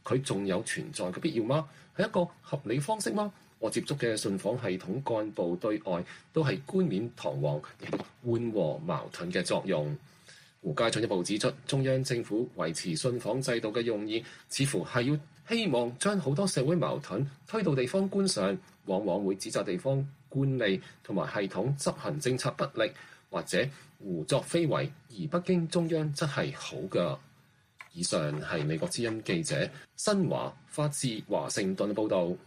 佢仲有存在嘅必要嗎？係一個合理方式嗎？我接觸嘅信訪系統幹部對外都係冠冕堂皇，緩和矛盾嘅作用。胡佳進一步指出，中央政府維持信訪制度嘅用意，似乎係要希望將好多社會矛盾推到地方官上，往往會指責地方官吏同埋系統執行政策不力，或者胡作非為，而北京中央則係好㗎。以上係美國之音記者新華發自華盛頓嘅報導。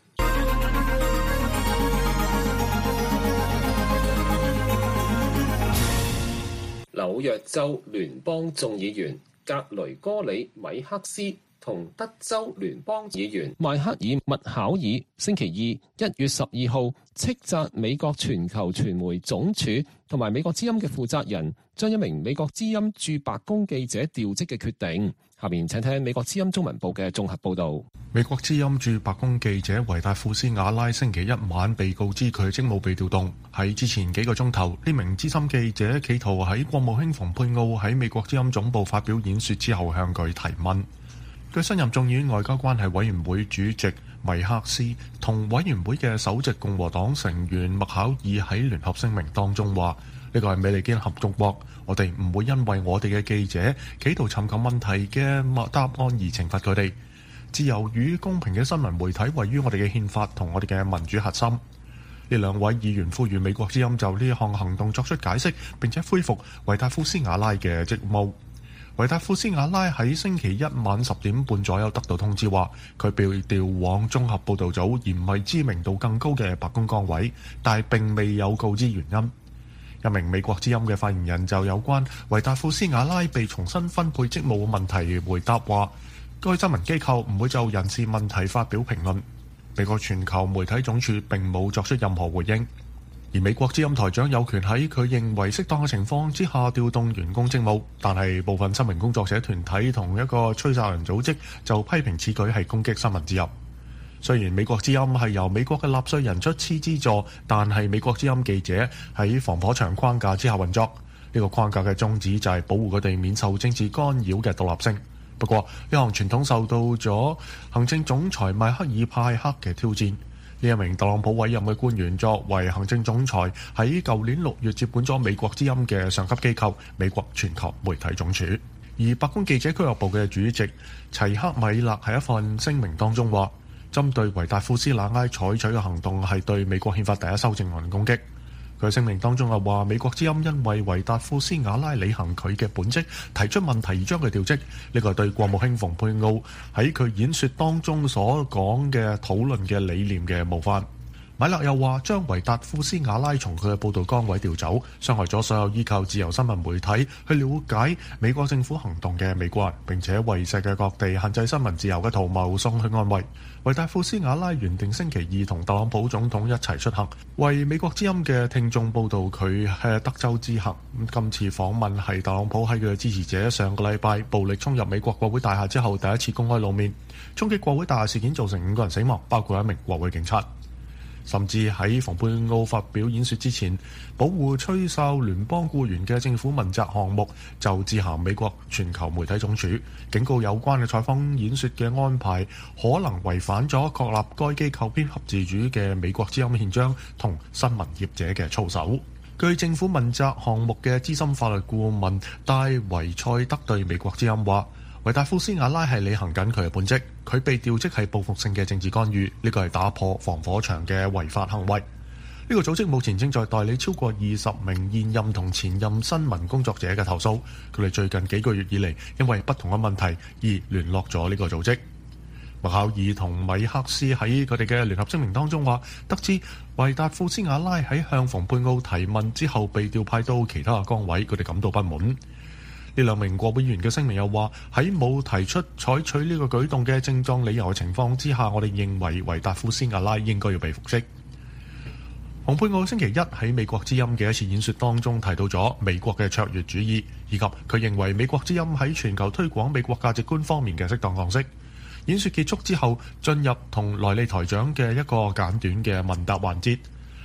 紐約州聯邦眾議員格雷戈里米克斯同德州聯邦議員邁克爾麥考爾星期二1月12號斥責美國全球傳媒總署同埋美國之音嘅負責人將一名美國之音駐白宮記者調職嘅決定。下面請聽美國之音中文部嘅綜合報導。 美國之音駐白宮記者維達庫斯瓦拉星期一晚被告知佢職務被調動。喺之前幾個鐘頭，呢名資深記者企圖喺國務卿蓬佩奧喺美國之音總部發表演說之後向佢提問。據新任眾議院外交關係委員會主席米克斯同委員會嘅首席共和黨成員麥考爾喺聯合聲明當中話：呢個係美利堅合眾國，我哋唔會因為我哋嘅記者企圖尋求問題嘅答案而懲罰佢哋。自由與公平嘅新聞媒體位於我哋嘅憲法同我哋嘅民主核心。呢兩位議員呼籲美國之音就呢項行動作出解釋，並且恢復維達庫斯瓦拉嘅職務。維達庫斯瓦拉喺星期一晚10點半左右得到通知，話佢被調往綜合報導組，而唔係知名度更高嘅白宮崗位，但係並未有告知原因。一名美國之音嘅發言人就有關維達庫斯瓦拉被重新分配職務嘅問題回答話，該新聞機構唔會就人事問題發表評論。美國全球媒體總署並冇作出任何回應。而美國之音台長有權喺佢認為適當嘅情況之下調動員工職務，但係部分新聞工作者團體同一個吹哨人組織就批評此舉係攻擊新聞自由。雖然美國之音係由美國嘅納稅人出資資助，但係美國之音記者喺防火牆框架之下運作。呢個框架嘅宗旨就係保護佢哋免受政治干擾嘅獨立性。不過呢項傳統受到咗行政總裁邁克爾派克嘅挑戰。呢一名特朗普委任嘅官員作為行政總裁，喺舊年6月接管咗美國之音嘅上級機構美國全球媒體總署。而白宮記者俱樂部嘅主席齊克米勒喺一份聲明當中話，針對維達庫斯瓦拉採取嘅行動係對美國憲法第一修正案攻擊。佢聲明當中又話，美國之音因為維達庫斯瓦拉履行佢嘅本職提出問題而將佢調職，呢個係對國務卿蓬佩奧喺佢演說當中所講嘅討論嘅理念嘅冒犯。米勒又話，將維達庫斯瓦拉從佢嘅報導崗位調走，傷害咗所有依靠自由新聞媒體去了解美國政府行動嘅美國人，並且為世界各地限制新聞自由嘅圖謀送去安慰。維達庫斯瓦拉原定星期二同特朗普總統一齊出行，為美國之音嘅聽眾報導佢係德州之行。今次訪問係特朗普喺佢嘅支持者上個禮拜暴力衝入美國國會大廈之後第一次公開露面。衝擊國會大廈事件造成5個人死亡，包括一名國會警察。甚至喺蓬佩奧發表演說之前，保護吹哨聯邦僱員嘅政府問責項目就致函美國全球媒體總署，警告有關嘅採訪演說嘅安排可能違反咗確立該機構編輯自主嘅美國之音憲章同新聞業者嘅操守。據政府問責項目嘅資深法律顧問戴維塞德對美國之音話，維達庫斯瓦拉係履行緊佢嘅本職，佢被調職係報復性嘅政治干預，呢個係打破防火牆嘅違法行為。呢個組織目前正在代理超過20名現任同前任新聞工作者嘅投訴，佢哋最近幾個月以嚟因為不同嘅問題而聯絡咗呢個組織。麥考爾同米克斯喺佢哋嘅聯合聲明當中話，得知維達庫斯瓦拉喺向蓬佩奧提問之後被調派到其他嘅崗位，佢哋感到不滿。呢兩名國會議員嘅聲明又話，喺冇提出採取呢個舉動嘅正當理由嘅情況之下，我哋認為維達庫斯瓦拉應該要被復職。蓬佩奧星期一喺美國之音嘅一次演說當中提到咗美國嘅卓越主義，以及佢認為美國之音喺全球推廣美國價值觀方面嘅適當角色。演說結束之後，進入同萊利台長嘅一個簡短嘅問答環節。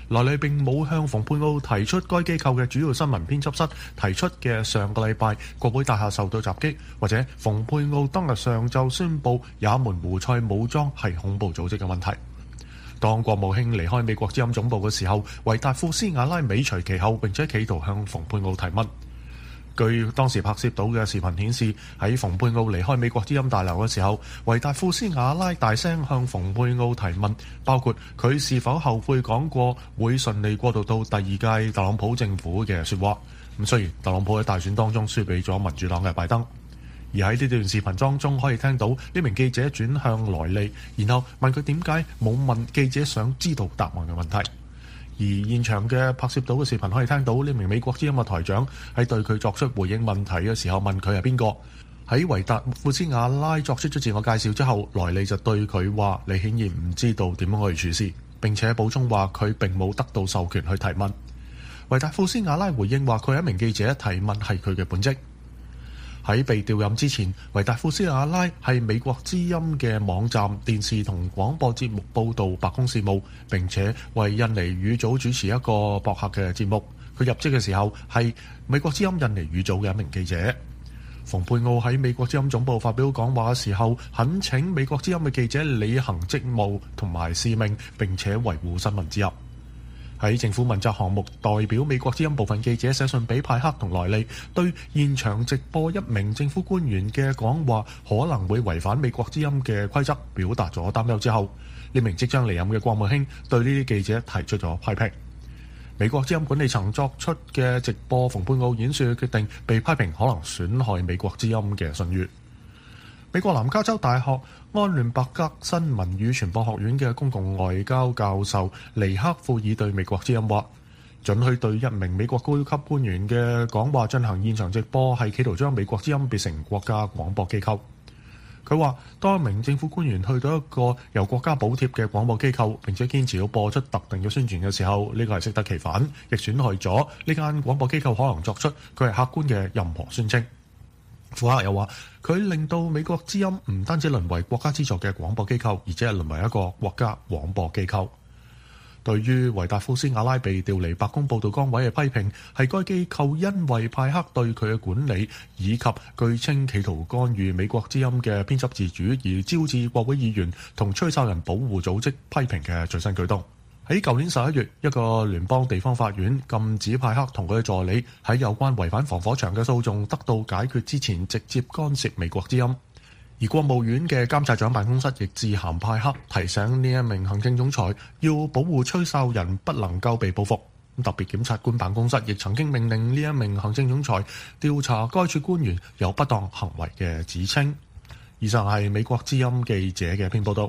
萊利並冇向蓬佩奧提出該機構嘅主要新聞編輯室提出嘅上個禮拜國會大廈受到襲擊，或者蓬佩奧當日上晝宣布也門胡塞武裝係恐怖組織嘅問題。當國務卿離開美國之音總部嘅時候，維達庫斯瓦拉尾隨其後，並且企圖向蓬佩奧提問。據當時拍攝到嘅視頻顯示，喺蓬佩奧離開美國之音大樓嘅時候，維達庫斯瓦拉大聲向蓬佩奧提問，包括佢是否後悔講過會順利過渡到第二屆特朗普政府嘅說話。咁雖然特朗普喺大選當中輸俾咗民主黨嘅拜登，而喺呢段視頻當中可以聽到呢名記者轉向萊利，然後問佢點解冇問記者想知道答案嘅問題。而現場嘅拍攝到嘅視頻可以聽到呢名美國之音嘅台長喺對佢作出回應問題嘅時候問佢係邊個。喺維達庫斯瓦拉作出咗自我介紹之後，萊利就對佢話：你顯然唔知道點樣去處事，並且補充話佢並冇得到授權去提問。維達庫斯瓦拉回應話佢係一名記者，提問係佢嘅本職。喺被調任之前，維達庫斯瓦拉係美國之音嘅網站、電視同廣播節目報導白宮事務，並且為印尼語組主持一個博客嘅節目。佢入職嘅時候係美國之音印尼語組嘅一名記者。蓬佩奧喺美國之音總部發表講話嘅時候，懇請美國之音嘅記者履行職務同埋使命，並且維護新聞自由。喺政府問責項目代表美國之音部分記者寫信俾派克同萊利，對現場直播一名政府官員嘅講話可能會違反美國之音嘅規則表達咗擔憂之後，呢名即將離任嘅國務卿對呢啲記者提出咗批評。美國之音管理層作出嘅直播蓬佩奧演說嘅決定被批評可能損害美國之音嘅信譽。美國南加州大學安聯伯格新聞與傳播學院嘅公共外交教授尼克庫爾對美國之音話：准許對一名美國高級官員嘅講話進行現場直播係企圖將美國之音變成國家廣播機構。佢話：當一名政府官員去到一個由國家補貼嘅廣播機構，並且堅持要播出特定嘅宣傳嘅時候，呢個係適得其反，亦損害咗呢間廣播機構可能作出佢係客觀嘅任何宣稱。庫克又話：佢令到美國之音唔單止淪為國家資助嘅廣播機構，而且係淪為一個國家廣播機構。對於維達庫斯瓦拉被調離白宮報導崗位嘅批評，係該機構因為派克對佢嘅管理以及據稱企圖干預美國之音嘅編輯自主而招致國會議員同吹哨人保護組織批評嘅最新舉動。喺舊年11月，一個聯邦地方法院禁止派克同佢嘅助理喺有關違反防火牆嘅訴訟得到解決之前直接干涉美國之音。而國務院嘅監察長辦公室亦致函派克，提醒呢一名行政總裁要保護吹哨人不能夠被報復。特別檢察官辦公室亦曾經命令呢一名行政總裁調查該處官員有不當行為嘅指稱。以上係美國之音記者嘅一篇報道。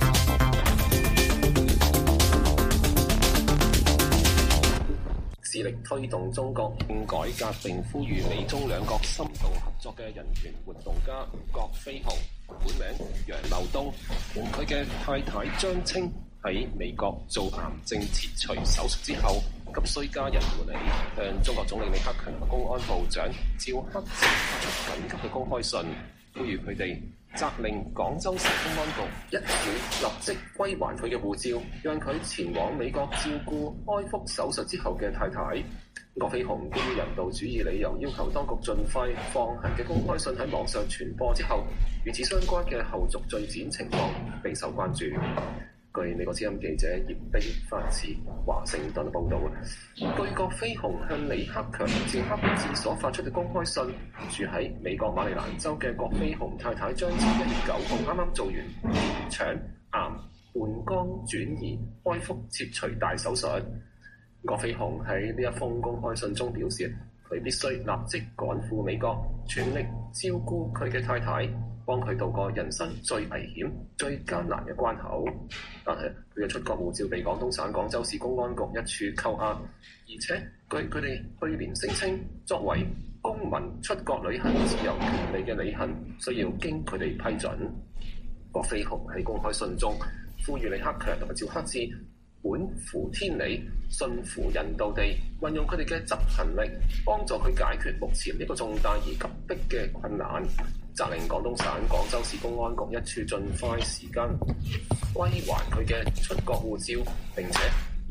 致力推動中國改革並呼籲美中兩國深度合作嘅人權活動家郭飛鴻，本名楊茂東，佢嘅太太張青喺美國做癌症切除手術之後，急需家人護理，向中國總理李克強同公安部長趙克志發出緊急嘅公開信，呼籲佢哋責令廣州市公安局一語立即歸還佢嘅護照，讓佢前往美國照顧開腹手術之後嘅太太。郭飛鴻基於人道主義理由要求當局盡快放行嘅公開信喺網上傳播之後，與此相關嘅後續進展情況備受關注。據美國之音記者葉冰發自華盛頓報導，據郭飛鴻向李克強、趙克志所發出嘅公開信，住喺美國馬里蘭州嘅郭飛鴻太太張青1月9號啱啱做完腸癌換肝轉移開腹切除大手術。郭飛鴻喺呢一封公開信中表示，佢必須立即趕赴美國，全力照顧佢嘅太太，幫佢渡過人生最危險、最艱難嘅關口。但係佢嘅出國護照被廣東省廣州市公安局一處扣押，而且據佢哋去年聲稱，作為公民出國旅行自由權利嘅履行，需要經佢哋批准。郭飛鴻喺公開信中呼籲李克強同埋趙克志本乎天理、順乎人道地運用佢哋嘅執行力，幫助佢解決目前呢個重大而急迫嘅困難，責令廣東省廣州市公安局一處盡快時間歸還佢嘅出國護照，並且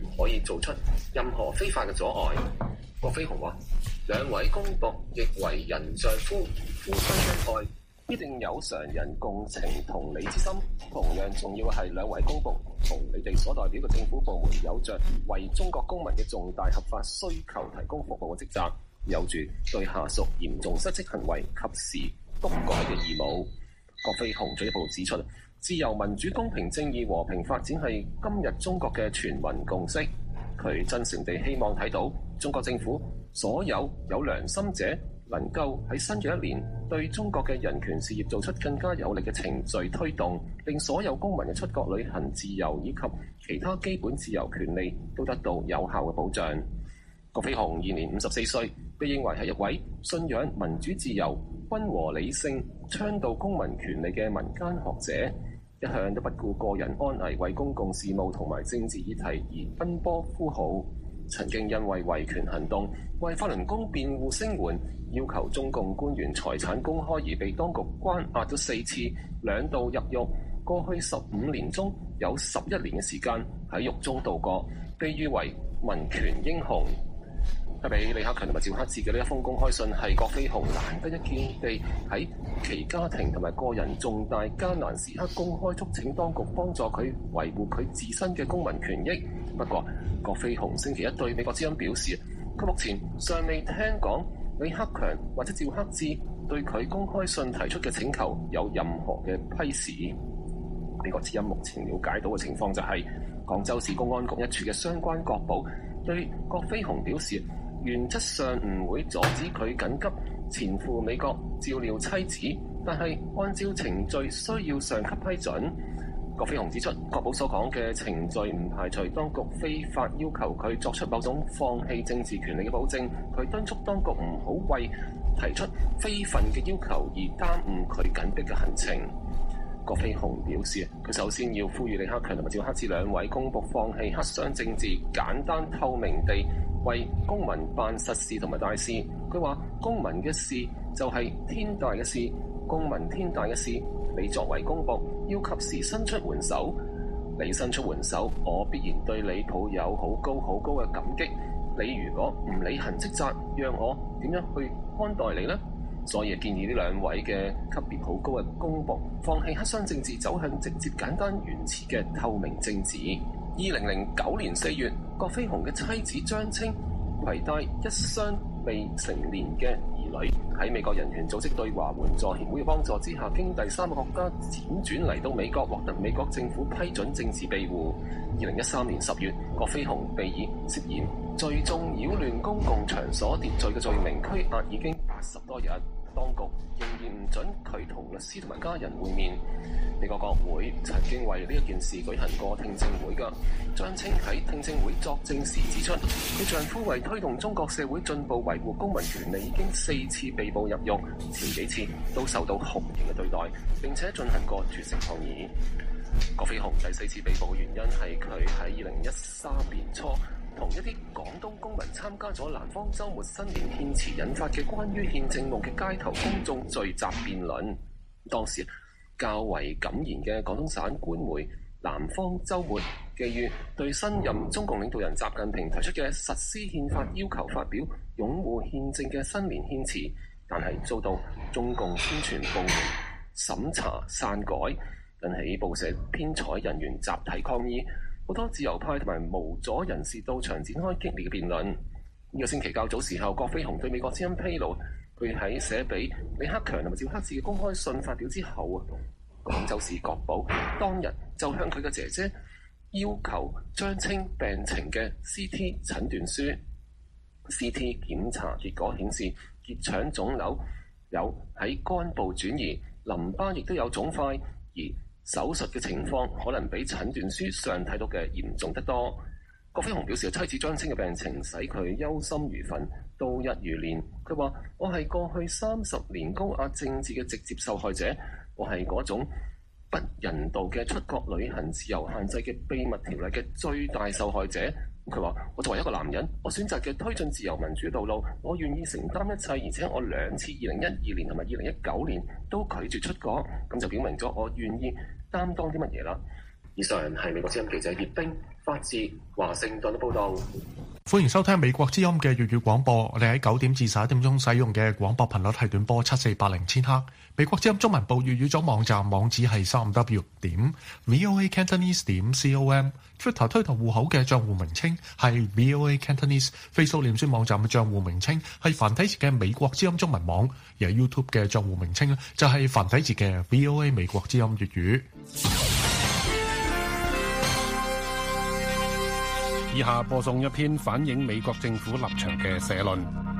唔可以做出任何非法嘅阻礙。郭飛雄話：兩位公僕亦為人丈夫，夫妻恩愛，必定有常人共情同理之心。同樣重要嘅係，兩位公僕同你哋所代表嘅政府部門有着為中國公民嘅重大合法需求提供服務嘅職責，有住對下屬嚴重失職行為及時督改嘅義務。郭飛雄進一步指出，自由、民主、公平、正義、和平發展係今日中國嘅全民共識。佢真誠地希望睇到中國政府所有良心者能夠喺新嘅一年對中國嘅人權事業做出更加有力嘅程序推動，令所有公民嘅出國旅行自由以及其他基本自由權利都得到有效嘅保障。郭飛雄現年54歲，被認為係一位信仰民主自由、溫和理性、倡導公民權利嘅民間學者，一向都不顧個人安危，為公共事務同埋政治議題而奔波呼號。曾經因為維權行動為法輪功辯護聲援，要求中共官員財產公開而被當局關押咗4次，2度入獄。過去15年中有11年嘅時間喺獄中度過，被譽為民權英雄。對比李克強同埋趙克志嘅呢一封公開信，係郭飛雄難得一見地喺其家庭同埋個人重大艱難時刻公開促請當局幫助佢維護佢自身嘅公民權益。不過，郭飛雄星期一對美國之音表示，佢目前尚未聽講李克強或者趙克志對佢公開信提出嘅請求有任何嘅批示。美國之音目前了解到嘅情況就係，廣州市公安局一處嘅相關國保對郭飛雄表示，原則上唔會阻止佢緊急前赴美國照料妻子，但係按照程序需要上級批准。郭飛雄指出，國保所講嘅程序唔排除當局非法要求佢作出某種放棄政治權利嘅保證。佢敦促當局唔好為提出非分嘅要求而耽誤佢緊迫嘅行程。郭飛雄表示，佢首先要呼籲李克強同埋趙克志兩位公僕放棄黑箱政治，簡單透明地為公民辦實事同埋大事。佢話公民嘅事就係天大嘅事，公民天大嘅事，你作為公僕要及時伸出援手。你伸出援手，我必然對你抱有好高嘅感激。你如果唔履行職責，讓我點樣去看待你呢？所以建議呢兩位嘅級別好高嘅公僕放棄黑箱政治，走向直接、簡單、原始嘅透明政治。2009年4月，郭飛雄嘅妻子張青攜帶一雙未成年嘅兒女，喺美國人權組織對華援助協會嘅幫助之下，經第三個國家輾轉嚟到美國，獲得美國政府批准政治庇護。2013年10月，郭飛雄被以涉嫌聚眾擾亂公共場所秩序嘅罪名拘押已經80多日，當局仍然唔准佢同律師同埋家人會面。美國國會曾經為呢一件事舉行過聽證會㗎。張青喺聽證會作證時指出，佢丈夫為推動中國社會進步、維護公民權利，已經4次被捕入獄，前幾次都受到酷刑嘅對待，並且進行過絕食抗議。郭飛雄第4次被捕嘅原因係佢喺2013年初同一啲廣東公民參加咗南方週末新年獻詞引發嘅關於憲政夢嘅街頭公眾聚集辯論。當時較為敢言嘅廣東省官媒《南方週末》基於對新任中共領導人習近平提出嘅實施憲法要求發表擁護憲政嘅新年獻詞，但係遭到中共宣傳部門審查刪改，引起報社編採人員集體抗議，好多自由派同埋無阻人士到場展開激烈嘅辯論。呢個星期較早時候，郭飛雄對美國之音披露，佢喺寫俾李克強同埋趙克志嘅公開信發表之後啊，廣州市國保當日就向佢嘅姐姐要求張青病情嘅 CT 診斷書。CT 檢查結果顯示結腸腫瘤有喺肝部轉移，淋巴亦都有腫塊，而手術嘅情況可能比診斷書上睇到嘅嚴重得多。郭飛雄表示，妻子張青嘅病情使佢憂心如焚，度日如年。佢話：我係過去30年高壓政治嘅直接受害者，我係嗰種不人道嘅出國旅行自由限制嘅秘密條例嘅最大受害者。佢話：我作為一個男人，我選擇嘅推進自由民主道路，我願意承擔一切，而且我2次2012年同埋2019年都拒絕出國，咁就表明咗我願意擔當啲乜嘢啦。 以上係美國之音記者葉冰發自華盛頓嘅報導。 歡迎收聽美國之音嘅粵語廣播。我哋喺9點至11點鐘使用嘅廣播頻率係短波7480千赫。美國之音中文部粵語組網站網址係3w.voacantonese.com。Twitter 推特戶口嘅帳戶名稱係 VOA Cantonese。Facebook 臉書網站嘅帳戶名稱係繁體字嘅美國之音中文網。而 YouTube 嘅帳戶名稱就係繁體字嘅 VOA 美國之音粵語。 以下播送一篇反映美國政府立場嘅社論。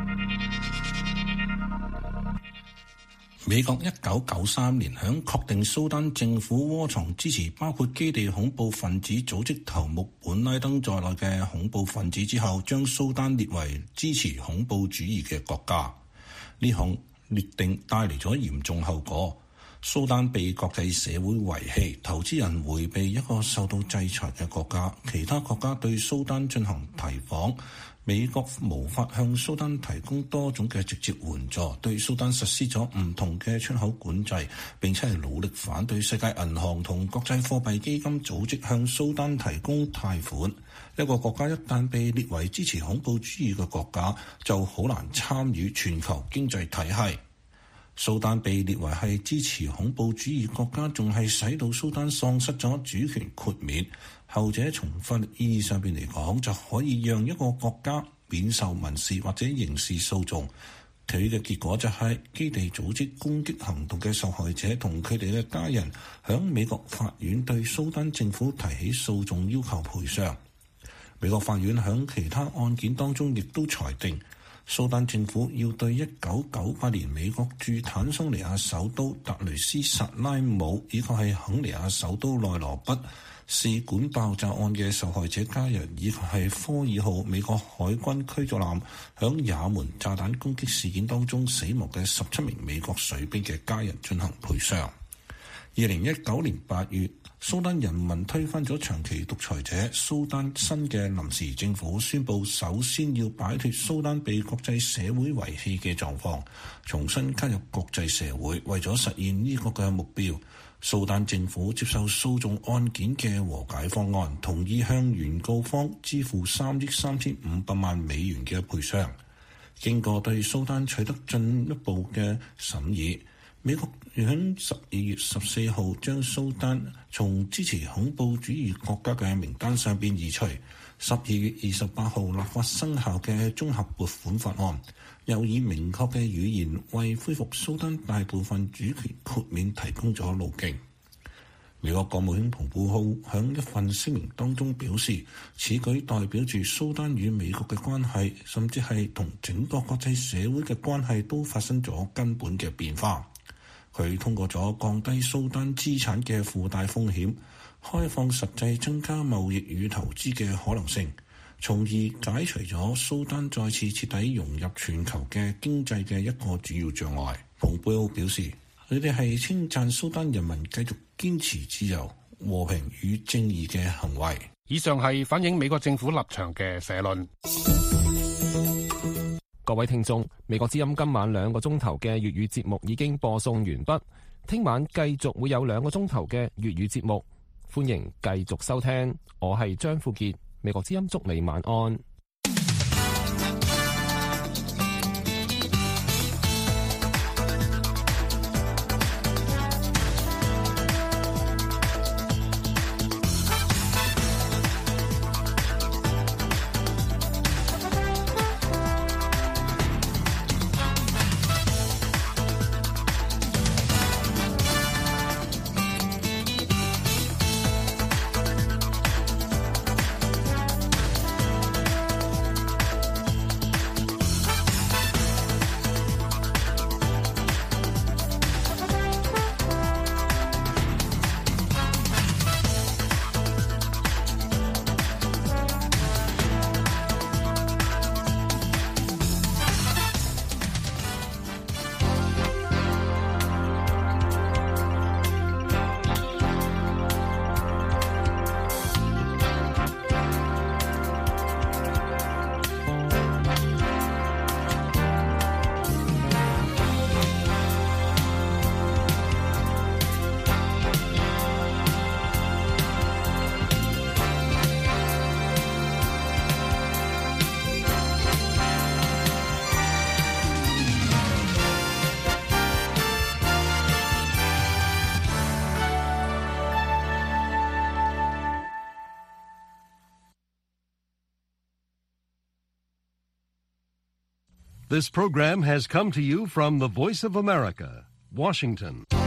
美國1993年響確定蘇丹政府窩藏支持包括基地恐怖分子組織頭目本拉登在內嘅恐怖分子之後，將蘇丹列為支持恐怖主義嘅國家。呢項列定帶嚟咗嚴重後果。蘇丹被國際社會遺棄，投資人迴避一個受到制裁嘅國家，其他國家對蘇丹進行提防，美國無法向蘇丹提供多種嘅直接援助，對蘇丹實施咗唔同嘅出口管制，並且係努力反對世界銀行同國際貨幣基金組織向蘇丹提供貸款。一個國家一旦被列為支持恐怖主義嘅國家，就好難參與全球經濟體系。蘇丹被列為係支持恐怖主義國家，仲係使到蘇丹喪失咗主權豁免。後者從法律意義上邊嚟講，就可以讓一個國家免受民事或者刑事訴訟。佢嘅結果就係基地組織攻擊行動嘅受害者同佢哋嘅家人響美國法院對蘇丹政府提起訴訟，要求賠償。美國法院響其他案件當中亦都裁定，蘇丹政府要對1998年美國駐坦桑尼亞首都特雷斯薩拉姆以及係肯尼亞首都內羅畢試管爆炸案嘅受害者家人，以及係科爾號美國海軍驅逐艦響也門炸彈攻擊事件當中死亡嘅17名美國水兵嘅家人進行賠償。2019年8月，蘇丹人民推翻咗長期獨裁者蘇丹新嘅臨時政府，宣布首先要擺脫蘇丹被國際社會遺棄嘅狀況，重新加入國際社會。為咗實現呢個嘅目標，蘇丹政府接受訴訟案件嘅和解方案，同意向原告方支付3億3500萬美元嘅賠償。經過對蘇丹取得進一步嘅審議，美國喺12月14號將蘇丹從支持恐怖主義國家嘅名單上邊移除。12月28號立法生效嘅綜合撥款法案，又以明確嘅語言為恢復蘇丹大部分主權豁免提供咗路徑。美國國務卿蓬佩奧喺一份聲明當中表示，此舉代表住蘇丹與美國嘅關係，甚至係同整個國際社會嘅關係都發生咗根本嘅變化。佢通過咗降低蘇丹資產嘅附帶風險，開放實際增加貿易與投資嘅可能性，從而解除咗蘇丹再次徹底融入全球嘅經濟嘅一個主要障礙。蓬佩奧表示，佢哋係稱讚蘇丹人民繼續堅持自由、和平與正義嘅行為。 以上係反映美國政府立場嘅社論。 各位聽眾，美國之音今晚2個鐘頭嘅粵語節目已經播送完畢，聽晚繼續會有2個鐘頭嘅粵語節目，歡迎繼續收聽。我係張富傑，美國之音祝你晚安。 This program has come to you from the Voice of America, Washington.